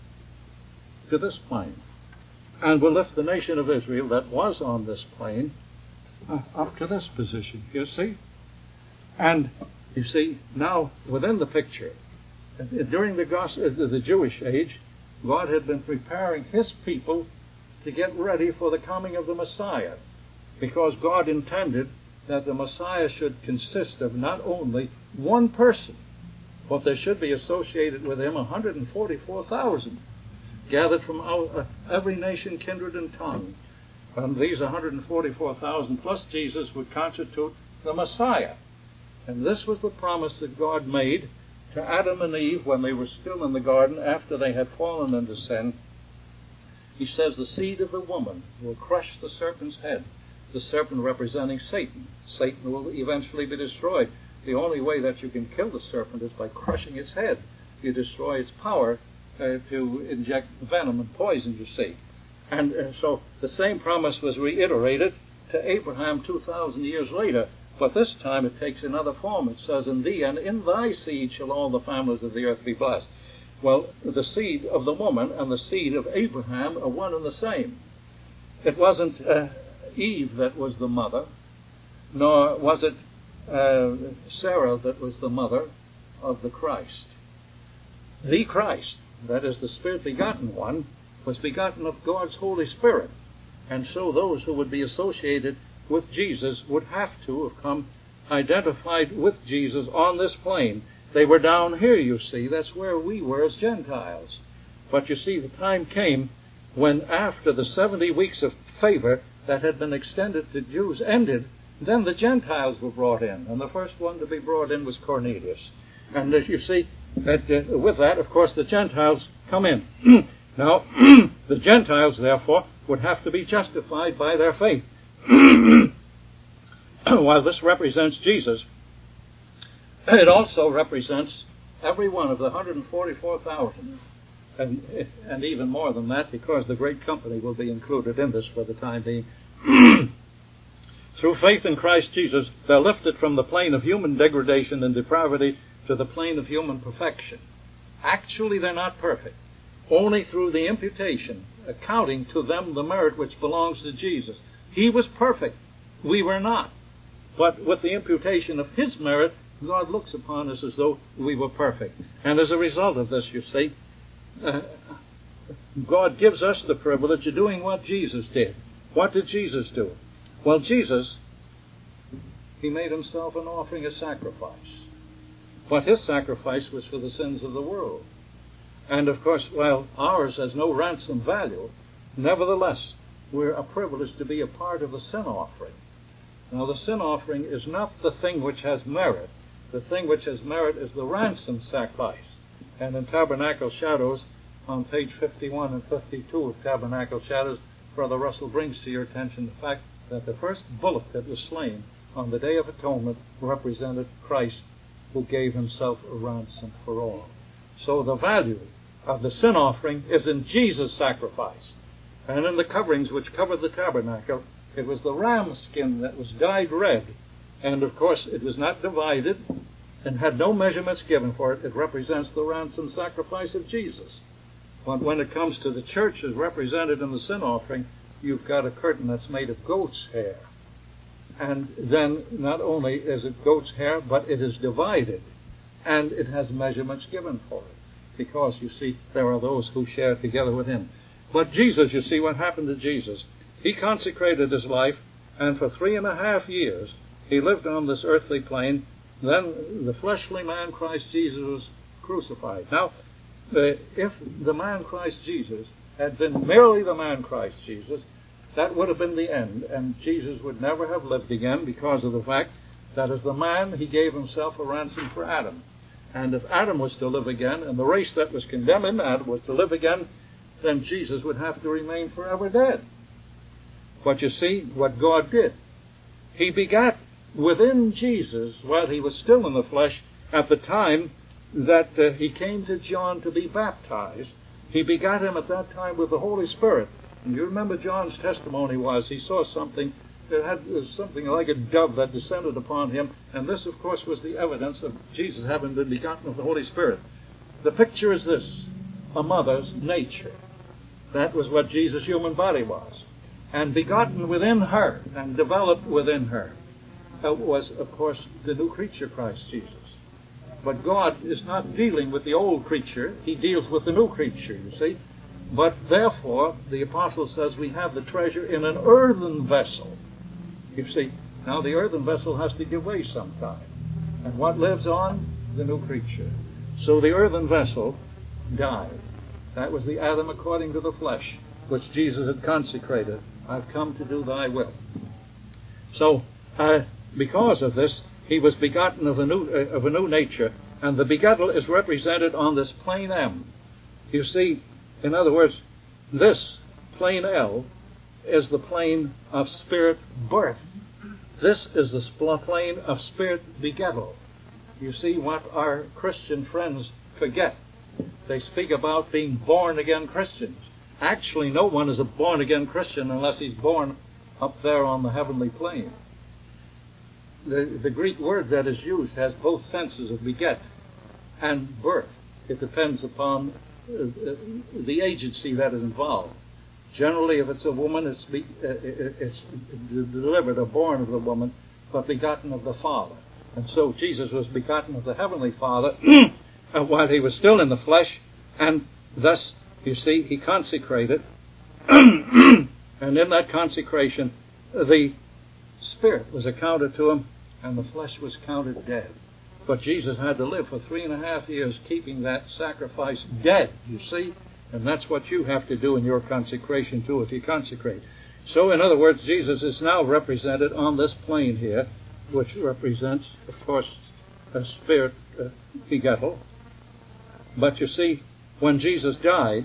to this plane. And will lift the nation of Israel that was on this plane up to this position, you see. And, you see, now, within the picture, during the Jewish age, God had been preparing His people to get ready for the coming of the Messiah, because God intended that the Messiah should consist of not only one person, but there should be associated with Him 144,000, gathered from every nation, kindred, and tongue. And these 144,000 plus Jesus would constitute the Messiah. And this was the promise that God made to Adam and Eve when they were still in the garden after they had fallen into sin. He says, the seed of the woman will crush the serpent's head, the serpent representing Satan. Satan will eventually be destroyed. The only way that you can kill the serpent is by crushing its head. You destroy its power to inject venom and poison, you see. And so the same promise was reiterated to Abraham 2,000 years later, but this time it takes another form. It says, in thee and in thy seed shall all the families of the earth be blessed. Well, the seed of the woman and the seed of Abraham are one and the same. It wasn't Eve that was the mother, nor was it Sarah that was the mother of the Christ. The Christ, that is the Spirit-begotten one, was begotten of God's Holy Spirit. And so those who would be associated with Jesus would have to have come identified with Jesus on this plane. They were down here, you see. That's where we were as Gentiles. But you see, the time came when after the 70 weeks of favor that had been extended to Jews ended, then the Gentiles were brought in. And the first one to be brought in was Cornelius. And as you see, that with that, of course, the Gentiles come in. Now, the Gentiles, therefore, would have to be justified by their faith. While this represents Jesus, it also represents every one of the 144,000, and even more than that, because the great company will be included in this for the time being. Through faith in Christ Jesus, they're lifted from the plane of human degradation and depravity to the plane of human perfection. Actually, they're not perfect. Only through the imputation, accounting to them the merit which belongs to Jesus. He was perfect. We were not. But with the imputation of His merit, God looks upon us as though we were perfect. And as a result of this, you see, God gives us the privilege of doing what Jesus did. What did Jesus do? Well, Jesus He made himself an offering, a sacrifice. But his sacrifice was for the sins of the world. And of course, while ours has no ransom value, nevertheless, we're privileged to be a part of the sin offering. Now, the sin offering is not the thing which has merit. The thing which has merit is the ransom sacrifice. And in Tabernacle Shadows, on page 51 and 52 of Tabernacle Shadows, Brother Russell brings to your attention the fact that the first bullock that was slain on the Day of Atonement represented Christ, who gave himself a ransom for all. So the value of the sin offering is in Jesus' sacrifice. And in the coverings which covered the tabernacle, it was the ram skin that was dyed red. And of course, it was not divided and had no measurements given for it. It represents the ransom sacrifice of Jesus. But when it comes to the church as represented in the sin offering, you've got a curtain that's made of goat's hair. And then not only is it goat's hair, but it is divided. And it has measurements given for it. Because, you see, there are those who share together with him. But Jesus, you see, what happened to Jesus? He consecrated his life, and for 3.5 years he lived on this earthly plane. Then the fleshly man, Christ Jesus, was crucified. Now, if the man Christ Jesus had been merely the man Christ Jesus, that would have been the end, and Jesus would never have lived again because of the fact that as the man, he gave himself a ransom for Adam. And if Adam was to live again, and the race that was condemning Adam was to live again, then Jesus would have to remain forever dead. But you see what God did. He begat within Jesus, while he was still in the flesh, at the time that he came to John to be baptized, he begat him at that time with the Holy Spirit. And you remember John's testimony was he saw something that had something like a dove that descended upon him, and this, of course, was the evidence of Jesus having been begotten of the Holy Spirit. The picture is this: a mother's nature. That was what Jesus' human body was. And begotten within her and developed within her was, of course, the new creature, Christ Jesus. But God is not dealing with the old creature. He deals with the new creature, you see. But therefore, the apostle says we have the treasure in an earthen vessel. You see, now the earthen vessel has to give way sometime. And what lives on? The new creature. So the earthen vessel died. That was the Adam according to the flesh, which Jesus had consecrated. I've come to do thy will. So, because of this, he was begotten of a new nature, and the begettal is represented on this plane M. You see, in other words, this plane L is the plane of spirit birth. This is the plane of spirit begettal. You see what our Christian friends forget. They speak about being born-again Christians. Actually, no one is a born-again Christian unless he's born up there on the heavenly plane. The Greek word that is used has both senses of beget and birth. It depends upon the agency that is involved. Generally, if it's a woman, it's delivered or born of the woman, but begotten of the Father. And so Jesus was begotten of the Heavenly Father while he was still in the flesh, and thus, you see, he consecrated. And in that consecration, the Spirit was accounted to him, and the flesh was counted dead. But Jesus had to live for 3.5 years keeping that sacrifice dead, you see. And that's what you have to do in your consecration too, if you consecrate. So, in other words, Jesus is now represented on this plane here, which represents, of course, a spirit begettal. But you see, when Jesus died,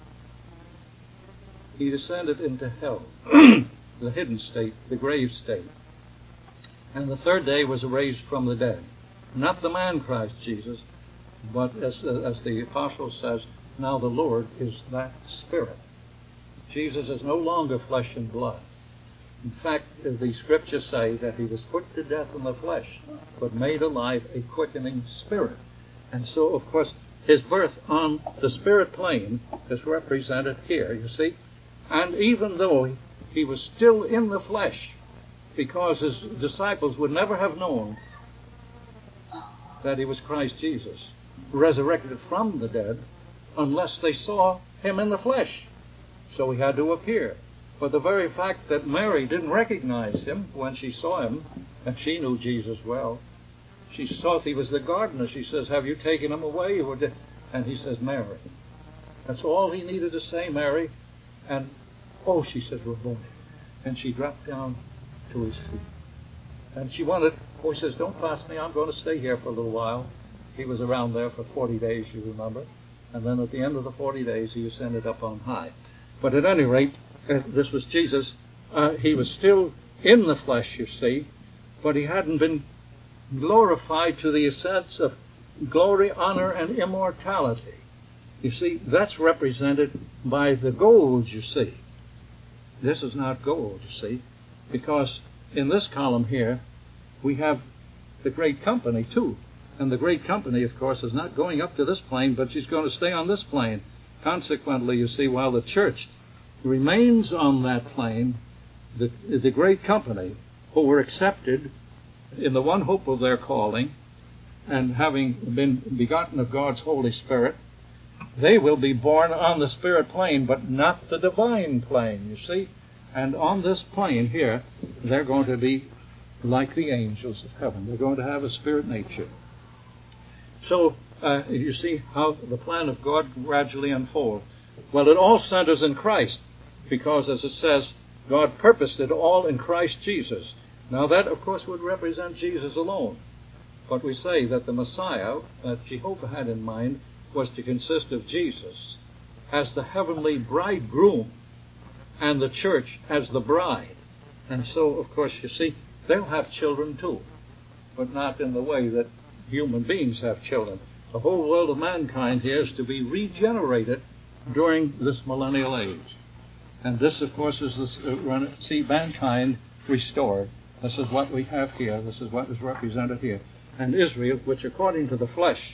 he descended into hell, the hidden state, the grave state. And the third day was raised from the dead. Not the man Christ Jesus, but as the apostle says, now the Lord is that Spirit. Jesus is no longer flesh and blood. In fact, the scriptures say that he was put to death in the flesh, but made alive a quickening spirit. And so, of course, his birth on the spirit plane is represented here, you see. And even though he was still in the flesh, because his disciples would never have known that he was Christ Jesus, resurrected from the dead, unless they saw him in the flesh. So he had to appear. But the very fact that Mary didn't recognize him when she saw him, and she knew Jesus well, she thought he was the gardener. She says, "Have you taken him away?" And he says, "Mary." That's all he needed to say, "Mary." And, "Oh," she said, "Rabboni." And she dropped down to his feet. And she wanted, he says, "Don't pass me. I'm going to stay here for a little while." He was around there for 40 days, you remember. And then at the end of the 40 days, he ascended up on high. But at any rate, this was Jesus. He was still in the flesh, you see, but he hadn't been glorified to the sense of glory, honor, and immortality. You see, that's represented by the gold, you see. This is not gold, you see, because in this column here, we have the great company, too. And the great company, of course, is not going up to this plane, but she's going to stay on this plane. Consequently, you see, while the church remains on that plane, the great company, who were accepted in the one hope of their calling, and having been begotten of God's Holy Spirit, they will be born on the spirit plane, but not the divine plane, you see. And on this plane here, they're going to be like the angels of heaven. They're going to have a spirit nature. So, you see how the plan of God gradually unfolds. Well, it all centers in Christ, because, as it says, God purposed it all in Christ Jesus. Now, that, of course, would represent Jesus alone. But we say that the Messiah that Jehovah had in mind was to consist of Jesus as the heavenly bridegroom and the church as the bride. And so, of course, you see, they'll have children too, but not in the way that human beings have children. The whole world of mankind here is to be regenerated during this millennial age. And this, of course, is see mankind restored. This is what we have here. This is what is represented here. And Israel, which according to the flesh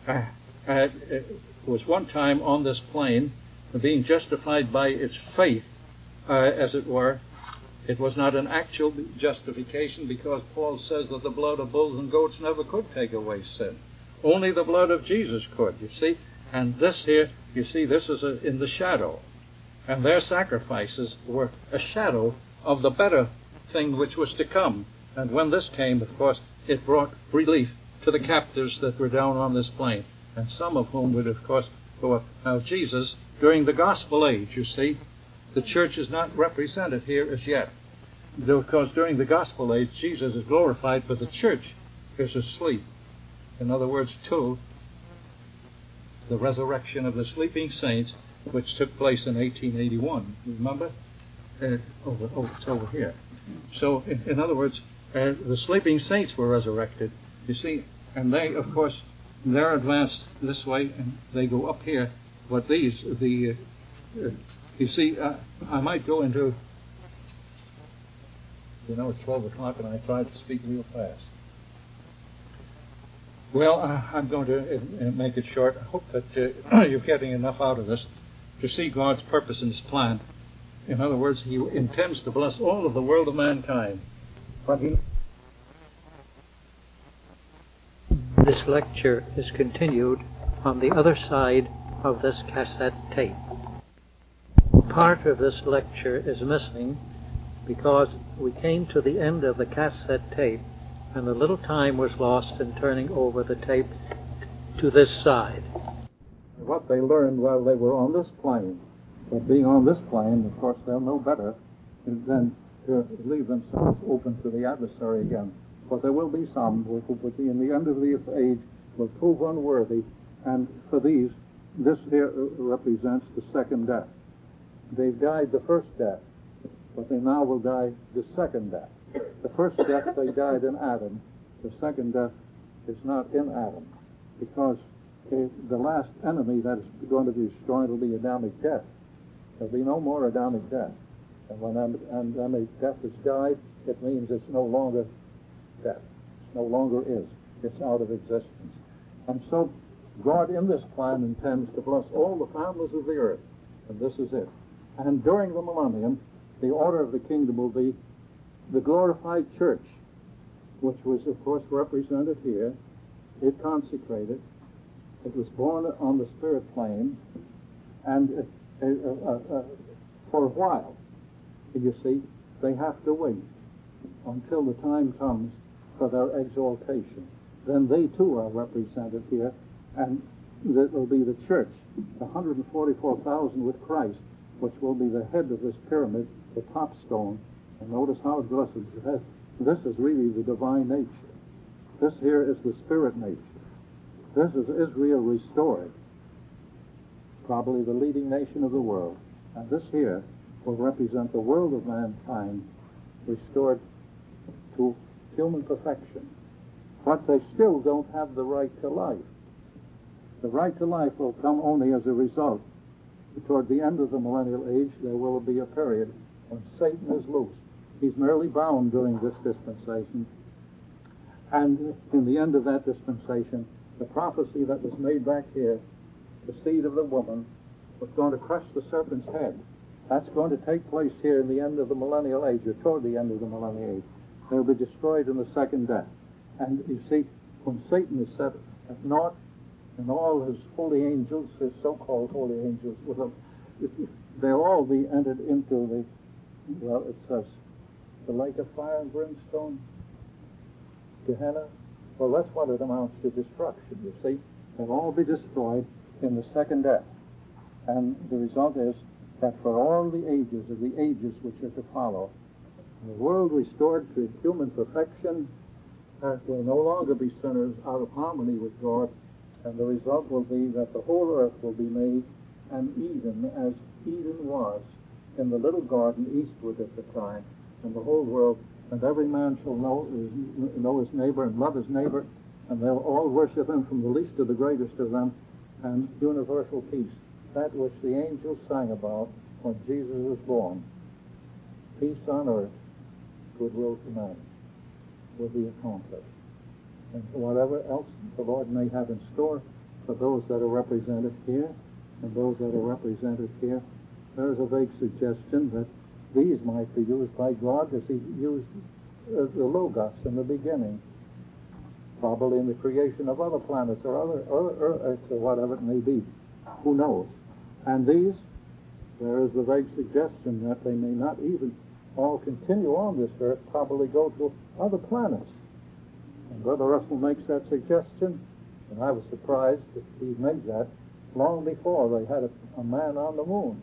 was one time on this plane, being justified by its faith, as it were. It was not an actual justification, because Paul says that the blood of bulls and goats never could take away sin. Only the blood of Jesus could, you see. And this here, you see, this is in the shadow. And their sacrifices were a shadow of the better thing which was to come. And when this came, of course, it brought relief to the captives that were down on this plane, and some of whom would, of course, go up. Now, Jesus, during the gospel age, you see, the church is not represented here as yet. Because during the gospel age, Jesus is glorified, but the church is asleep. In other words, too, the resurrection of the sleeping saints, which took place in 1881. Remember? It's over here. So, in other words, the sleeping saints were resurrected, you see, and they, of course, they're advanced this way, and they go up here. But these, you see, I might go into, it's 12 o'clock, and I tried to speak real fast. Well, I'm going to make it short. I hope that you're getting enough out of this to see God's purpose in His plan. In other words, He intends to bless all of the world of mankind. But This lecture is continued on the other side of this cassette tape. Part of this lecture is missing because we came to the end of the cassette tape and a little time was lost in turning over the tape to this side. What they learned while they were on this plane, but being on this plane, of course, they'll know better than to leave themselves open to the adversary again. But there will be some who will be in the end of this age will prove unworthy, and for these, this here represents the second death. They've died the first death, but they now will die the second death. The first death they died in Adam. The second death is not in Adam, because the last enemy that is going to be destroyed will be Adamic death. There'll be no more Adamic death. And when Adamic death has died, it means it's no longer death. It no longer is. It's out of existence. And so God in this plan intends to bless all the families of the earth. And this is it. And during the millennium, the order of the kingdom will be the glorified church, which was, of course, represented here. It consecrated. It was born on the spirit plane. And for a while, And you see, they have to wait until the time comes for their exaltation. Then they too are represented here, and that will be the church, the 144,000 with Christ, which will be the head of this pyramid, the top stone. And notice how it glistens. This is really the divine nature. This here is the spirit nature. This is Israel restored, probably the leading nation of the world. And this here will represent the world of mankind restored to human perfection. But they still don't have the right to life. The right to life will come only as a result. Toward the end of the millennial age, there will be a period when Satan is loose. He's merely bound during this dispensation. And in the end of that dispensation, the prophecy that was made back here, the seed of the woman, was going to crush the serpent's head. That's going to take place here in the end of the millennial age, or toward the end of the millennial age. They'll be destroyed in the second death. And you see, when Satan is set at naught, and all his holy angels, his so-called holy angels, they'll all be entered into the, well, it says, the lake of fire and brimstone, Gehenna. Well, that's what it amounts to, destruction, you see. They'll all be destroyed in the second death. And the result is that for all the ages of the ages which are to follow, the world restored to human perfection will no longer be sinners out of harmony with God, and the result will be that the whole earth will be made an Eden, as Eden was in the little garden eastward at the time, and the whole world, and every man shall know his neighbor and love his neighbor, and they'll all worship him from the least to the greatest of them, and universal peace, that which the angels sang about when Jesus was born. Peace on earth, goodwill to men, will be accomplished. And whatever else the Lord may have in store for those that are represented here and those that are represented here, there is a vague suggestion that these might be used by God as He used the Logos in the beginning, probably in the creation of other planets or other Earths or whatever it may be. Who knows? And these, there is a vague suggestion that they may not even all continue on this earth, probably go to other planets. And Brother Russell makes that suggestion, and I was surprised that he made that long before they had a man on the moon.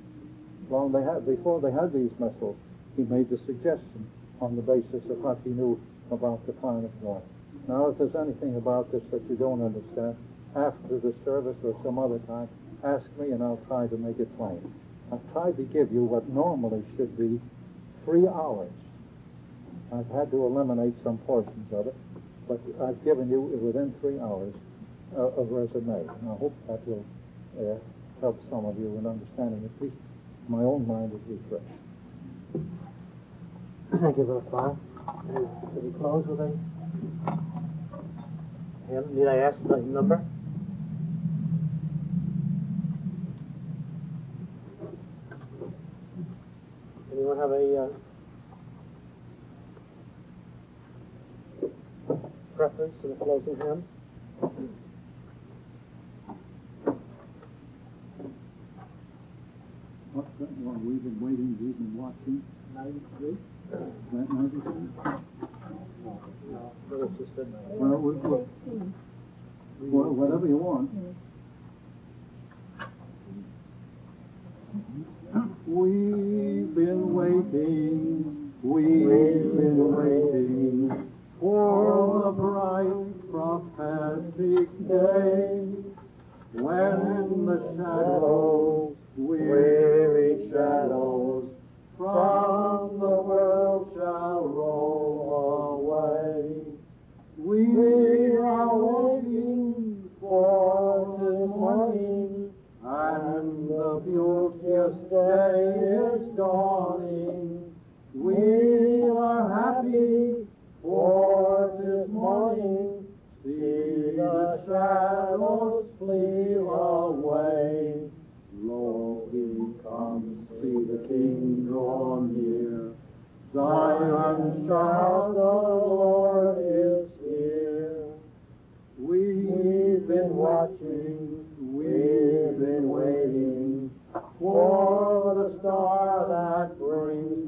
Before they had these missiles, he made the suggestion on the basis of what he knew about the plan of God. Now, if there's anything about this that you don't understand, after the service or some other time, ask me and I'll try to make it plain. I've tried to give you what normally should be 3 hours. I've had to eliminate some portions of it, but I've given you within 3 hours of resume. And I hope that will help some of you in understanding. At least my own mind is refreshed. Thank you, Brother Clark. Should we close with a hymn? Need I ask the number? Anyone have a preference to the closing hymn? What's that one? We've been waiting, we've been watching. 93? Is that 93? No, Brother just said 93. Well, whatever you want. We've been waiting for the bright prophetic day, when the shadows, weary shadows, from the world shall roll away. We are waiting for the morning, and the beauteous day is dawning. We are happy, for 'tis morning. See the shadows flee away. Lo, He comes, see the King draw near. Zion shout, the Lord is here. We've been watching, we've been waiting for the star that brings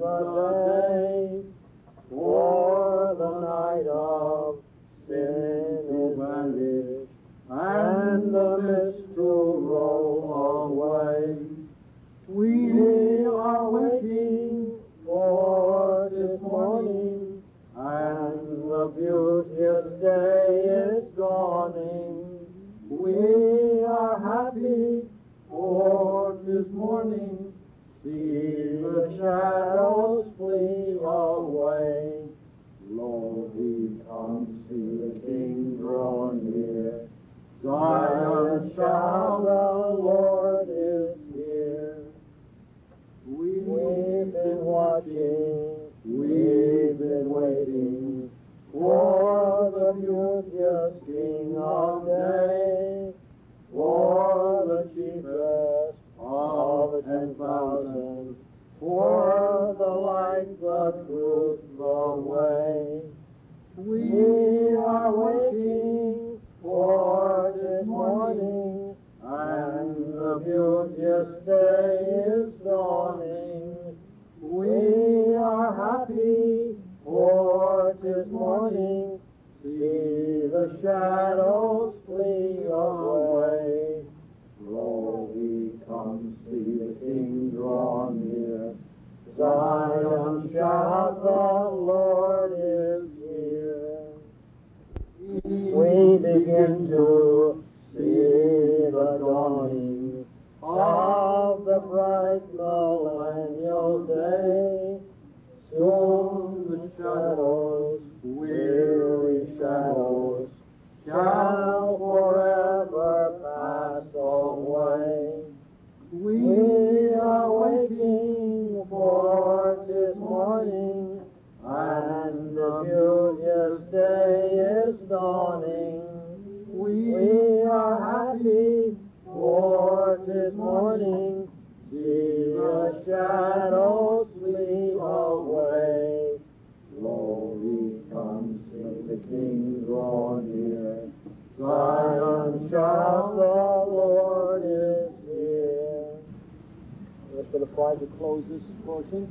the truth, the way. We are waiting for this morning, and the beauteous day is dawning. We are happy for this morning. See the shadows flee away. Lo, we come, see the King draw near. Zion shout, the Lord is here. We begin to see the dawning of the bright millennial day. Soon the shadows, weary shadows, shall forever pass away. We are waiting for this morning, and the beauteous day is dawning. We are happy for this morning. See the shadows flee away. Lo, we come, see the King draw near. Zion shout, the Lord is here. Let's go to Friday to close this portion.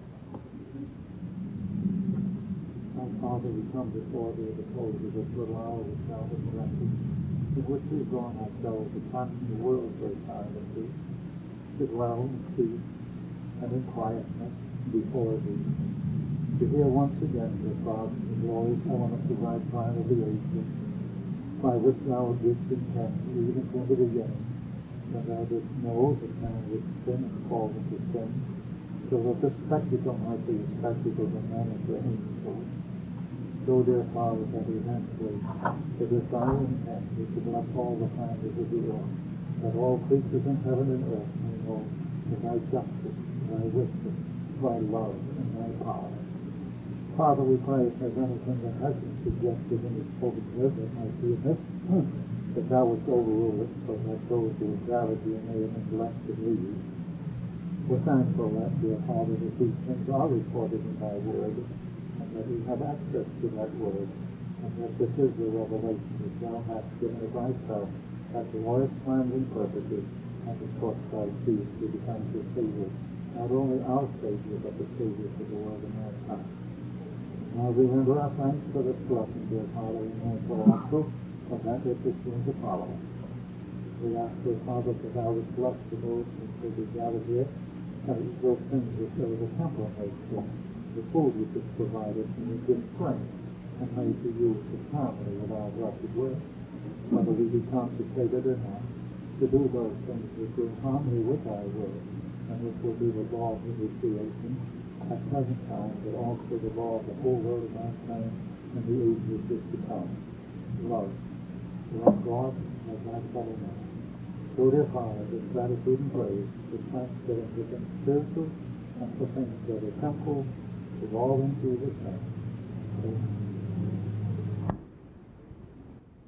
Our Father, we come before thee at the close of this little hour of Sabbath blessing, in which we've drawn ourselves upon the world for a time and peace, to dwell in peace and in quietness before thee. To hear once again, dear Father, the glorious elements of thy plan of the ages, by which thou didst intend, even from the beginning, when thou didst know that man would sin and fall into sin, so that the spectacle might be a spectacle of men and the angels. So, dear Father, that eventually it is thy intent to bless all the families of the earth, that all creatures in heaven and earth may know of thy justice, thy wisdom, thy love, and thy power. Father, we pray if there's anything that has been suggested in this spoken word that might be amiss, that thou wouldst overrule it, so that those who have gathered here may have been blessed and leave. We're thankful that, dear Father, that these things are recorded in thy word, and that we have access to that word, and that this is the revelation that thou hast given of thyself, thy glorious plans and purposes, and of course thy peace to become the Savior, not only our Savior, but the Savior for the world and mankind. Now remember our thanks for this blessing, dear Father, and thankful also for that which is soon to follow. We ask, dear Father, that thou wouldst bless to those who will be gathered here, and those things which are the temple nature, the food which is provided, and we give strength, and may be used profoundly with our blessed word, whether we be consecrated or not, to do those things which are in harmony with thy word, and which will be the law of new creation at present time, but also the law of the whole world of mankind and the age which is to come. Love. Love God as thy fellow man. So, dear Father, with gratitude and praise, with thanksgiving for things spiritual and for things that are temporal, is all in Jesus' name. Amen.